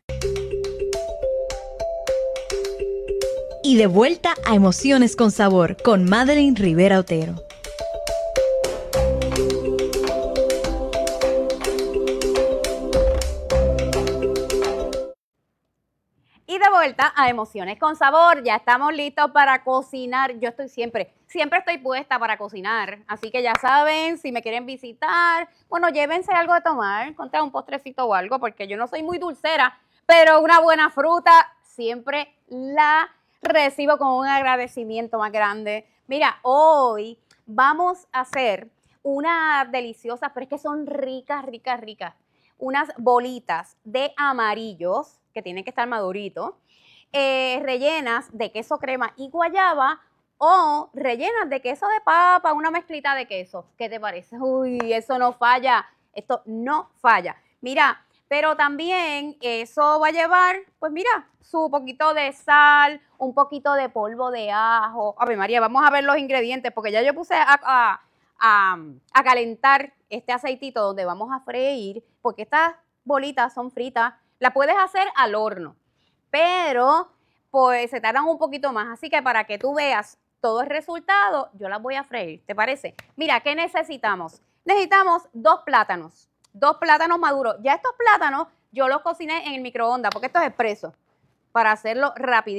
Y de vuelta a Emociones con Sabor con Madeline Rivera Otero. Y de vuelta a Emociones con Sabor, ya estamos listos para cocinar. Yo estoy siempre, siempre estoy puesta para cocinar, así que ya saben, si me quieren visitar, bueno, llévense algo de tomar, contra un postrecito o algo, porque yo no soy muy dulcera, pero una buena fruta siempre la recibo con un agradecimiento más grande. Mira, hoy vamos a hacer unas deliciosas, pero es que son ricas, ricas, ricas, unas bolitas de amarillos, que tienen que estar maduritos, eh, rellenas de queso crema y guayaba o rellenas de queso de papa, una mezclita de queso. ¿Qué te parece? Uy, eso no falla, esto no falla. Mira, pero también eso va a llevar, pues mira, su poquito de sal, un poquito de polvo de ajo. A ver, María, vamos a ver los ingredientes porque ya yo puse a, a, a, a calentar este aceitito donde vamos a freír, porque estas bolitas son fritas. La puedes hacer al horno, pero pues se tardan un poquito más. Así que para que tú veas todo el resultado, yo las voy a freír. ¿Te parece? Mira, ¿qué necesitamos? Necesitamos dos plátanos, dos plátanos maduros. Ya estos plátanos yo los cociné en el microondas porque esto es expreso para hacerlo rapidito.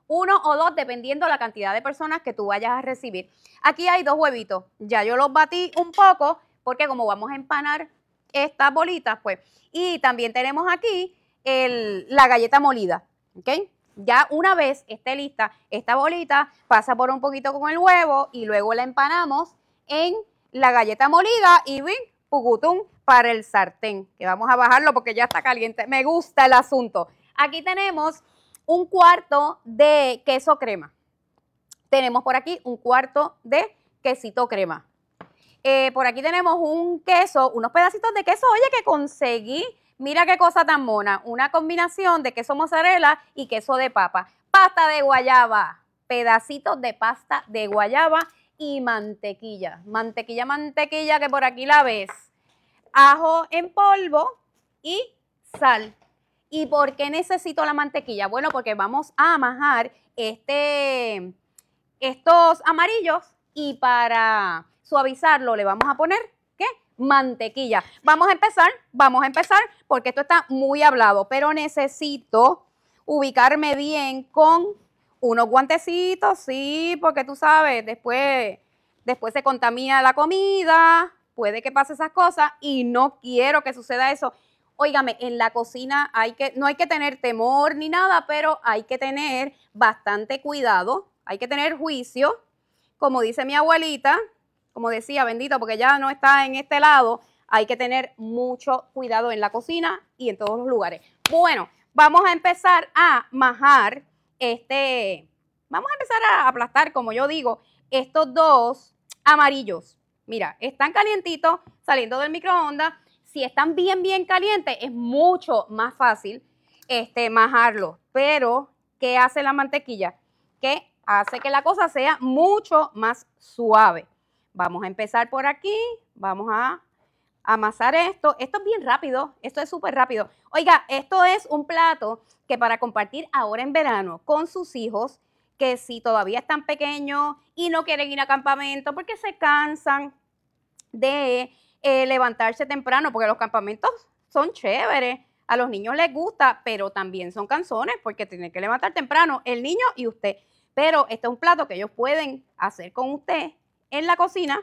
uno o dos, dependiendo la cantidad de personas que tú vayas a recibir. Aquí hay dos huevitos. Ya yo los batí un poco, porque como vamos a empanar estas bolitas, pues. Y también tenemos aquí el, la galleta molida, ¿ok? Ya una vez esté lista esta bolita, pasa por un poquito con el huevo y luego la empanamos en la galleta molida y ¡bing! Pugutum para el sartén, que vamos a bajarlo porque ya está caliente. Me gusta el asunto. Aquí tenemos un cuarto de queso crema. Tenemos por aquí un cuarto de quesito crema. Eh, por aquí tenemos un queso, unos pedacitos de queso, oye, que conseguí. Mira qué cosa tan mona. Una combinación de queso mozzarella y queso de papa. Pasta de guayaba. Pedacitos de pasta de guayaba y mantequilla. Mantequilla, mantequilla, que por aquí la ves. Ajo en polvo y sal. ¿Y por qué necesito la mantequilla? Bueno, porque vamos a majar este, estos amarillos y para suavizarlo le vamos a poner, ¿qué? Mantequilla. Vamos a empezar, vamos a empezar porque esto está muy hablado, pero necesito ubicarme bien con unos guantecitos, sí, porque tú sabes, después, después se contamina la comida, puede que pase esas cosas y no quiero que suceda eso. Óigame, en la cocina hay que, no hay que tener temor ni nada, pero hay que tener bastante cuidado, hay que tener juicio, como dice mi abuelita, como decía, bendito, porque ya no está en este lado, hay que tener mucho cuidado en la cocina y en todos los lugares. Bueno, vamos a empezar a majar este, vamos a empezar a aplastar, como yo digo, estos dos amarillos. Mira, están calientitos, saliendo del microondas. Si están bien, bien calientes, es mucho más fácil este, majarlos. Pero, ¿qué hace la mantequilla? Que hace que la cosa sea mucho más suave. Vamos a empezar por aquí, vamos a amasar esto. Esto es bien rápido, esto es súper rápido. Oiga, esto es un plato que para compartir ahora en verano con sus hijos, que si todavía están pequeños y no quieren ir a campamento porque se cansan de eh, levantarse temprano, porque los campamentos son chéveres, a los niños les gusta, pero también son cansones porque tienen que levantar temprano el niño y usted. Pero este es un plato que ellos pueden hacer con usted en la cocina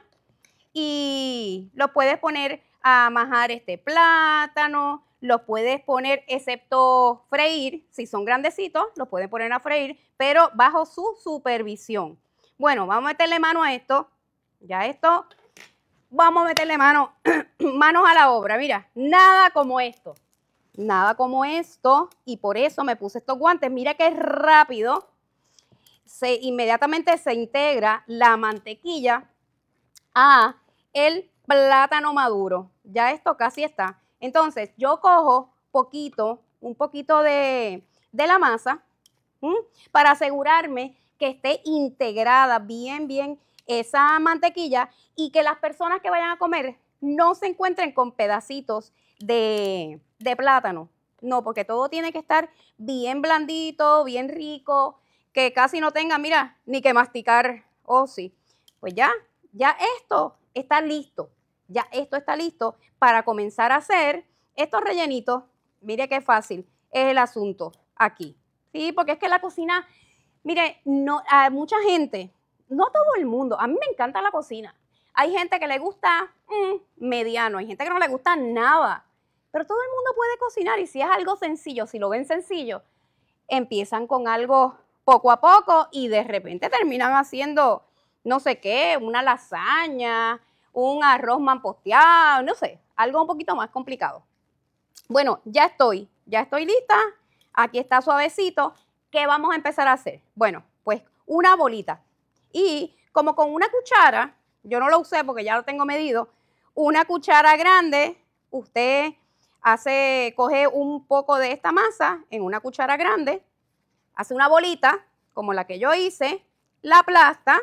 y lo puedes poner a majar este plátano, los puedes poner, excepto freír, si son grandecitos, los pueden poner a freír, pero bajo su supervisión. Bueno, vamos a meterle mano a esto, ya esto, vamos a meterle mano, manos a la obra, mira, nada como esto, nada como esto, y por eso me puse estos guantes, mira qué rápido, se, inmediatamente se integra la mantequilla a el plátano maduro. Ya esto casi está. Entonces, yo cojo poquito, un poquito de, de la masa, ¿m? Para asegurarme que esté integrada bien, bien esa mantequilla y que las personas que vayan a comer no se encuentren con pedacitos de, de plátano. No, porque todo tiene que estar bien blandito, bien rico, que casi no tenga, mira, ni que masticar. Oh, sí. Pues ya, ya esto está listo. Ya esto está listo para comenzar a hacer estos rellenitos. Mire qué fácil es el asunto aquí. Sí, porque es que la cocina, mire, no, a mucha gente, no todo el mundo, a mí me encanta la cocina. Hay gente que le gusta mm, mediano, hay gente que no le gusta nada. Pero todo el mundo puede cocinar y si es algo sencillo, si lo ven sencillo, empiezan con algo poco a poco y de repente terminan haciendo, no sé qué, una lasaña, un arroz manposteado, no sé, algo un poquito más complicado. Bueno, ya estoy, ya estoy lista. Aquí está suavecito. ¿Qué vamos a empezar a hacer? Bueno, pues una bolita. Y como con una cuchara, yo no lo usé porque ya lo tengo medido, una cuchara grande, usted hace, coge un poco de esta masa en una cuchara grande, hace una bolita como la que yo hice, la aplasta,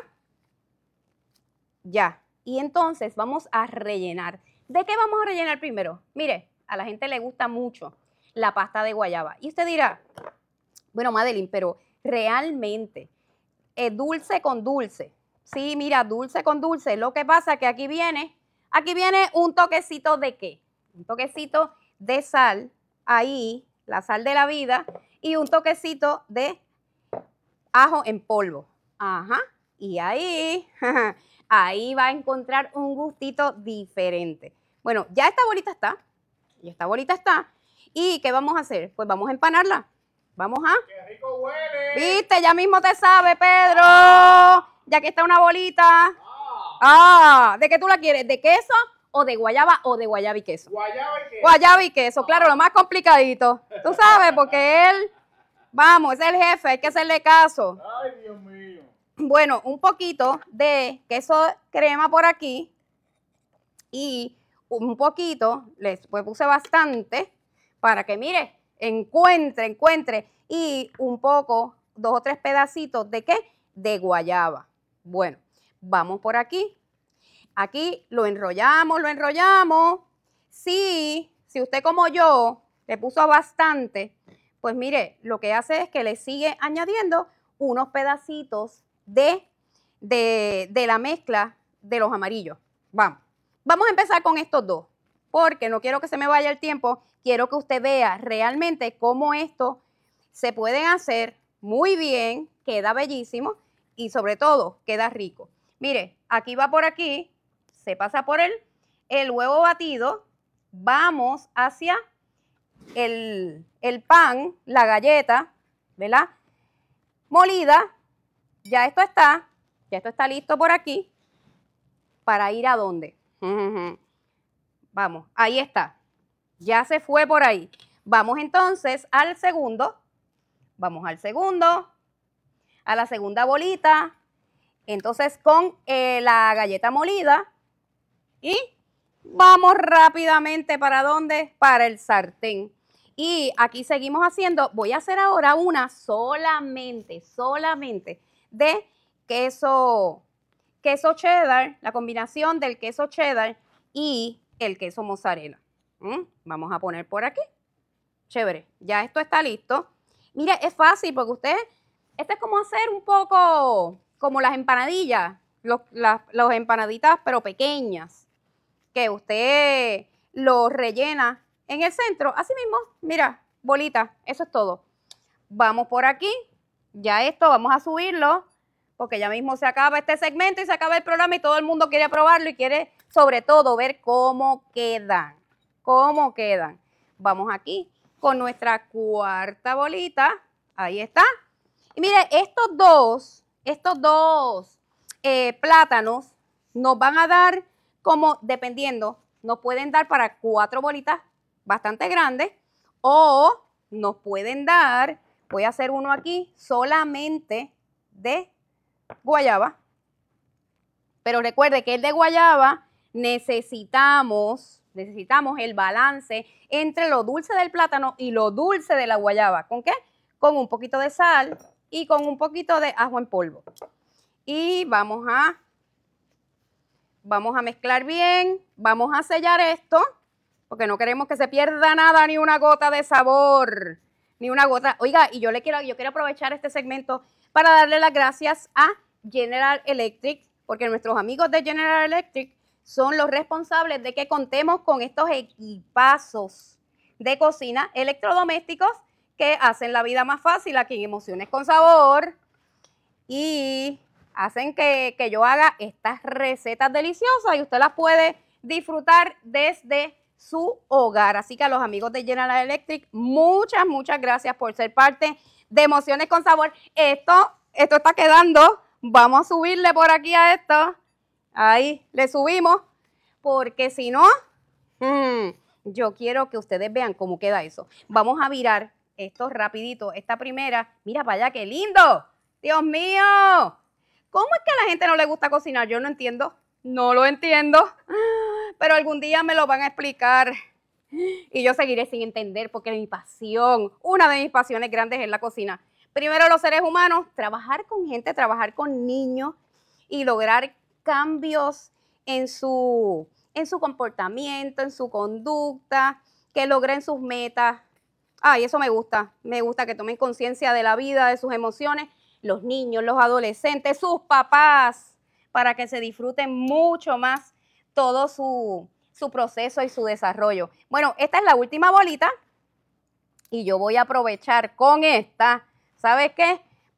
ya. Y entonces vamos a rellenar. ¿De qué vamos a rellenar primero? Mire, a la gente le gusta mucho la pasta de guayaba. Y usted dirá, bueno, Madeline, pero realmente es dulce con dulce. Sí, mira, dulce con dulce. Lo que pasa es que aquí viene, aquí viene un toquecito de ¿qué? Un toquecito de sal, ahí, la sal de la vida, y un toquecito de ajo en polvo. Ajá. Y ahí, ahí va a encontrar un gustito diferente. Bueno, ya esta bolita está. Y esta bolita está. ¿Y qué vamos a hacer? Pues vamos a empanarla. Vamos a... ¡Qué rico huele! ¿Viste? Ya mismo te sabe, Pedro. Ya que está una bolita. Ah. ah, ¿de qué tú la quieres? ¿De queso o de guayaba o de guayaba y queso? Guayaba y queso. Guayaba y queso, claro, lo más complicadito. Tú sabes, porque él, vamos, es el jefe, hay que hacerle caso. Ay, Dios mío. Bueno, un poquito de queso crema por aquí y un poquito, les pues puse bastante para que, mire, encuentre, encuentre y un poco, dos o tres pedacitos de ¿qué? De guayaba. Bueno, vamos por aquí. Aquí lo enrollamos, lo enrollamos. Sí, si usted como yo le puso bastante, pues mire, lo que hace es que le sigue añadiendo unos pedacitos de, de, de la mezcla de los amarillos. Vamos. Vamos a empezar con estos dos, porque no quiero que se me vaya el tiempo. Quiero que usted vea realmente cómo esto se pueden hacer muy bien, queda bellísimo y sobre todo queda rico. Mire, aquí va por aquí, se pasa por el, el huevo batido, vamos hacia el, el pan, la galleta, ¿verdad? Molida, ya esto está, ya esto está listo por aquí, para ir a dónde. Vamos, ahí está, ya se fue por ahí. Vamos entonces al segundo, vamos al segundo, a la segunda bolita, entonces con eh, la galleta molida y vamos rápidamente ¿para dónde? Para el sartén. Y aquí seguimos haciendo, voy a hacer ahora una solamente, solamente de queso, queso cheddar, la combinación del queso cheddar y el queso mozzarella. ¿Mm? Vamos a poner por aquí. Chévere, ya esto está listo. Mire, es fácil porque usted, esto es como hacer un poco como las empanadillas, los, las, las empanaditas pero pequeñas, que usted lo rellena en el centro, así mismo, mira, bolita, eso es todo. Vamos por aquí, ya esto vamos a subirlo, porque ya mismo se acaba este segmento y se acaba el programa y todo el mundo quiere probarlo y quiere sobre todo ver cómo quedan, cómo quedan. Vamos aquí con nuestra cuarta bolita, ahí está. Y mire, estos dos, estos dos eh, plátanos nos van a dar como, dependiendo, nos pueden dar para cuatro bolitas bastante grandes o nos pueden dar, voy a hacer uno aquí solamente de guayaba, pero recuerde que el de guayaba necesitamos, necesitamos el balance entre lo dulce del plátano y lo dulce de la guayaba. ¿Con qué? Con un poquito de sal y con un poquito de ajo en polvo. Y vamos a, vamos a mezclar bien, vamos a sellar esto, porque no queremos que se pierda nada, ni una gota de sabor, ni una gota. Oiga, y yo le quiero, yo quiero aprovechar este segmento para darle las gracias a General Electric, porque nuestros amigos de General Electric son los responsables de que contemos con estos equipazos de cocina electrodomésticos que hacen la vida más fácil aquí en Emociones con Sabor y hacen que, que yo haga estas recetas deliciosas y usted las puede disfrutar desde su hogar. Así que a los amigos de General Electric, muchas, muchas gracias por ser parte de Emociones con Sabor. Esto, esto está quedando. Vamos a subirle por aquí a esto. Ahí, le subimos. Porque si no, mmm, yo quiero que ustedes vean cómo queda eso. Vamos a virar esto rapidito. Esta primera, mira para allá, qué lindo. Dios mío. ¿Cómo es que a la gente no le gusta cocinar? Yo no entiendo. No lo entiendo. Pero algún día me lo van a explicar. Y yo seguiré sin entender porque mi pasión, una de mis pasiones grandes es la cocina. Primero los seres humanos, trabajar con gente, trabajar con niños y lograr cambios en su, en su comportamiento, en su conducta, que logren sus metas. Ay, eso me gusta. Me gusta que tomen conciencia de la vida, de sus emociones, los niños, los adolescentes, sus papás, para que se disfruten mucho más todo su, su proceso y su desarrollo. Bueno, esta es la última bolita y yo voy a aprovechar con esta, ¿sabes qué?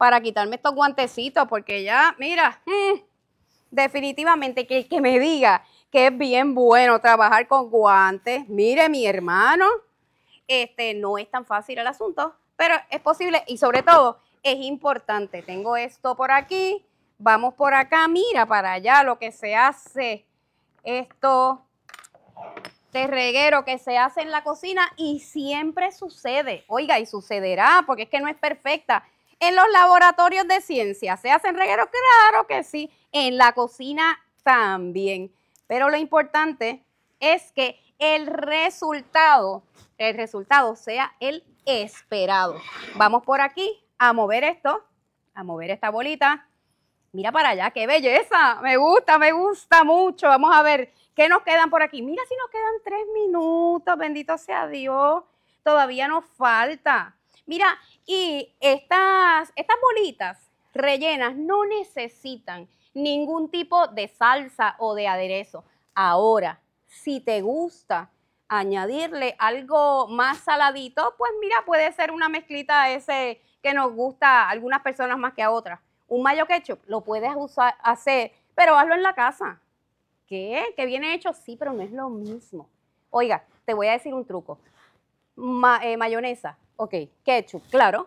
para quitarme estos guantecitos, porque ya, mira, mmm, definitivamente que el que me diga que es bien bueno trabajar con guantes, mire mi hermano, este, no es tan fácil el asunto, pero es posible y sobre todo es importante. Tengo esto por aquí, vamos por acá, mira para allá lo que se hace, esto, este reguero que se hace en la cocina y siempre sucede, oiga, y sucederá porque es que no es perfecta. En los laboratorios de ciencia, ¿se hacen regueros? Claro que sí. En la cocina también. Pero lo importante es que el resultado, el resultado sea el esperado. Vamos por aquí a mover esto, a mover esta bolita. Mira para allá, qué belleza. Me gusta, me gusta mucho. Vamos a ver qué nos quedan por aquí. Mira si nos quedan tres minutos, bendito sea Dios. Todavía nos falta. Mira, y estas, estas bolitas rellenas no necesitan ningún tipo de salsa o de aderezo. Ahora, si te gusta añadirle algo más saladito, pues mira, puede ser una mezclita ese que nos gusta a algunas personas más que a otras. Un mayo ketchup lo puedes usar, hacer, pero hazlo en la casa. ¿Qué? ¿Que viene hecho? Sí, pero no es lo mismo. Oiga, te voy a decir un truco. Ma, eh, mayonesa. Ok, ketchup, claro.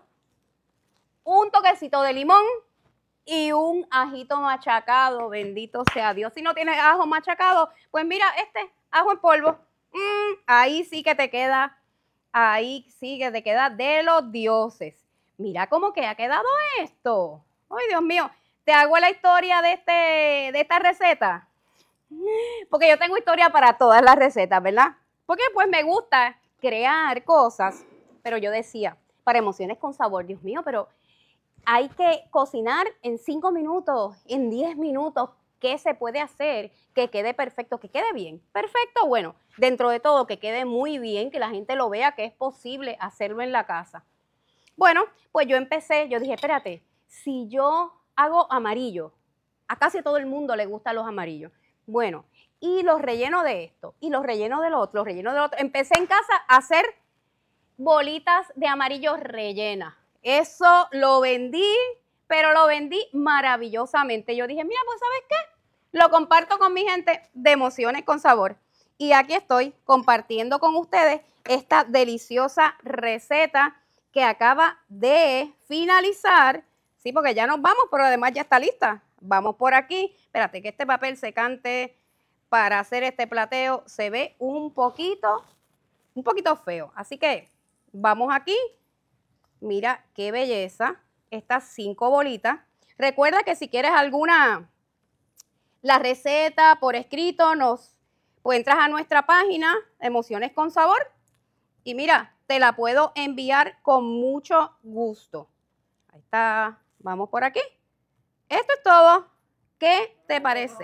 Un toquecito de limón y un ajito machacado, bendito sea Dios. Si no tienes ajo machacado, pues mira, este, ajo en polvo. Mm, ahí sí que te queda, ahí sí que te queda de los dioses. Mira cómo que ha quedado esto. Ay, Dios mío, te hago la historia de, este, de esta receta. Porque yo tengo historia para todas las recetas, ¿verdad? Porque pues me gusta crear cosas. Pero yo decía, para emociones con sabor, Dios mío, pero hay que cocinar en cinco minutos, en diez minutos. ¿Qué se puede hacer que quede perfecto, que quede bien? Perfecto, bueno, dentro de todo, que quede muy bien, que la gente lo vea, que es posible hacerlo en la casa. Bueno, pues yo empecé, yo dije, espérate, si yo hago amarillo, a casi todo el mundo le gustan los amarillos. Bueno, y los relleno de esto, y los relleno del otro, los relleno del otro. Empecé en casa a hacer bolitas de amarillo rellenas. Eso lo vendí, pero lo vendí maravillosamente. Yo dije, mira, pues ¿sabes qué? Lo comparto con mi gente de Emociones con Sabor. Y aquí estoy compartiendo con ustedes esta deliciosa receta que acaba de finalizar. Sí, porque ya nos vamos, pero además ya está lista. Vamos por aquí. Espérate, que este papel secante para hacer este plateo se ve un poquito, un poquito feo. Así que vamos aquí, mira qué belleza, estas cinco bolitas. Recuerda que si quieres alguna, la receta por escrito, nos, pues entras a nuestra página, Emociones con Sabor, y mira, te la puedo enviar con mucho gusto. Ahí está, vamos por aquí. Esto es todo. ¿Qué te parece?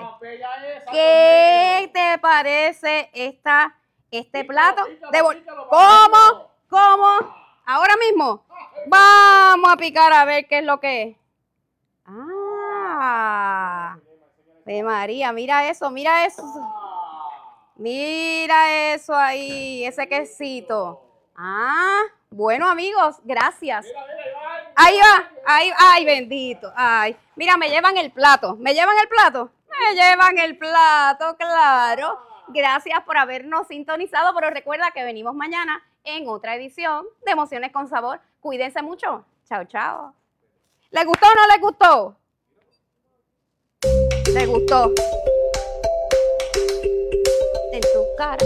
¿Qué te parece esta, este plato? De bol- ¿Cómo? ¿Cómo? Ahora mismo. Vamos a picar a ver qué es lo que es. Ah. De María, mira eso, mira eso. Mira eso ahí, ese quesito. Ah, bueno amigos, gracias. Ahí va, ahí, ay bendito, ay. Mira, me llevan el plato, ¿me llevan el plato? Me llevan el plato, claro. Gracias por habernos sintonizado, pero recuerda que venimos mañana en otra edición de Emociones con Sabor. Cuídense mucho. Chao, chao. ¿Les gustó o no les gustó? ¿Les gustó? En tu cara.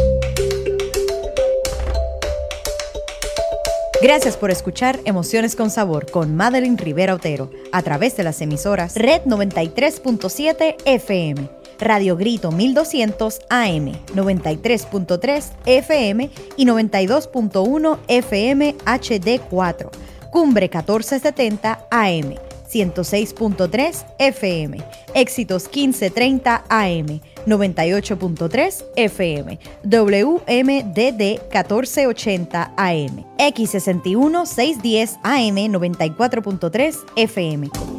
Gracias por escuchar Emociones con Sabor con Madeline Rivera Otero a través de las emisoras Red noventa y tres punto siete F M, Radio Grito mil doscientos A M, noventa y tres punto tres F M y noventa y dos punto uno F M H D cuatro, Cumbre catorce setenta A M, ciento seis punto tres F M, Éxitos quince treinta A M, noventa y ocho punto tres F M, W M D D catorce ochenta A M, X sesenta y uno seiscientos diez A M, noventa y cuatro punto tres F M.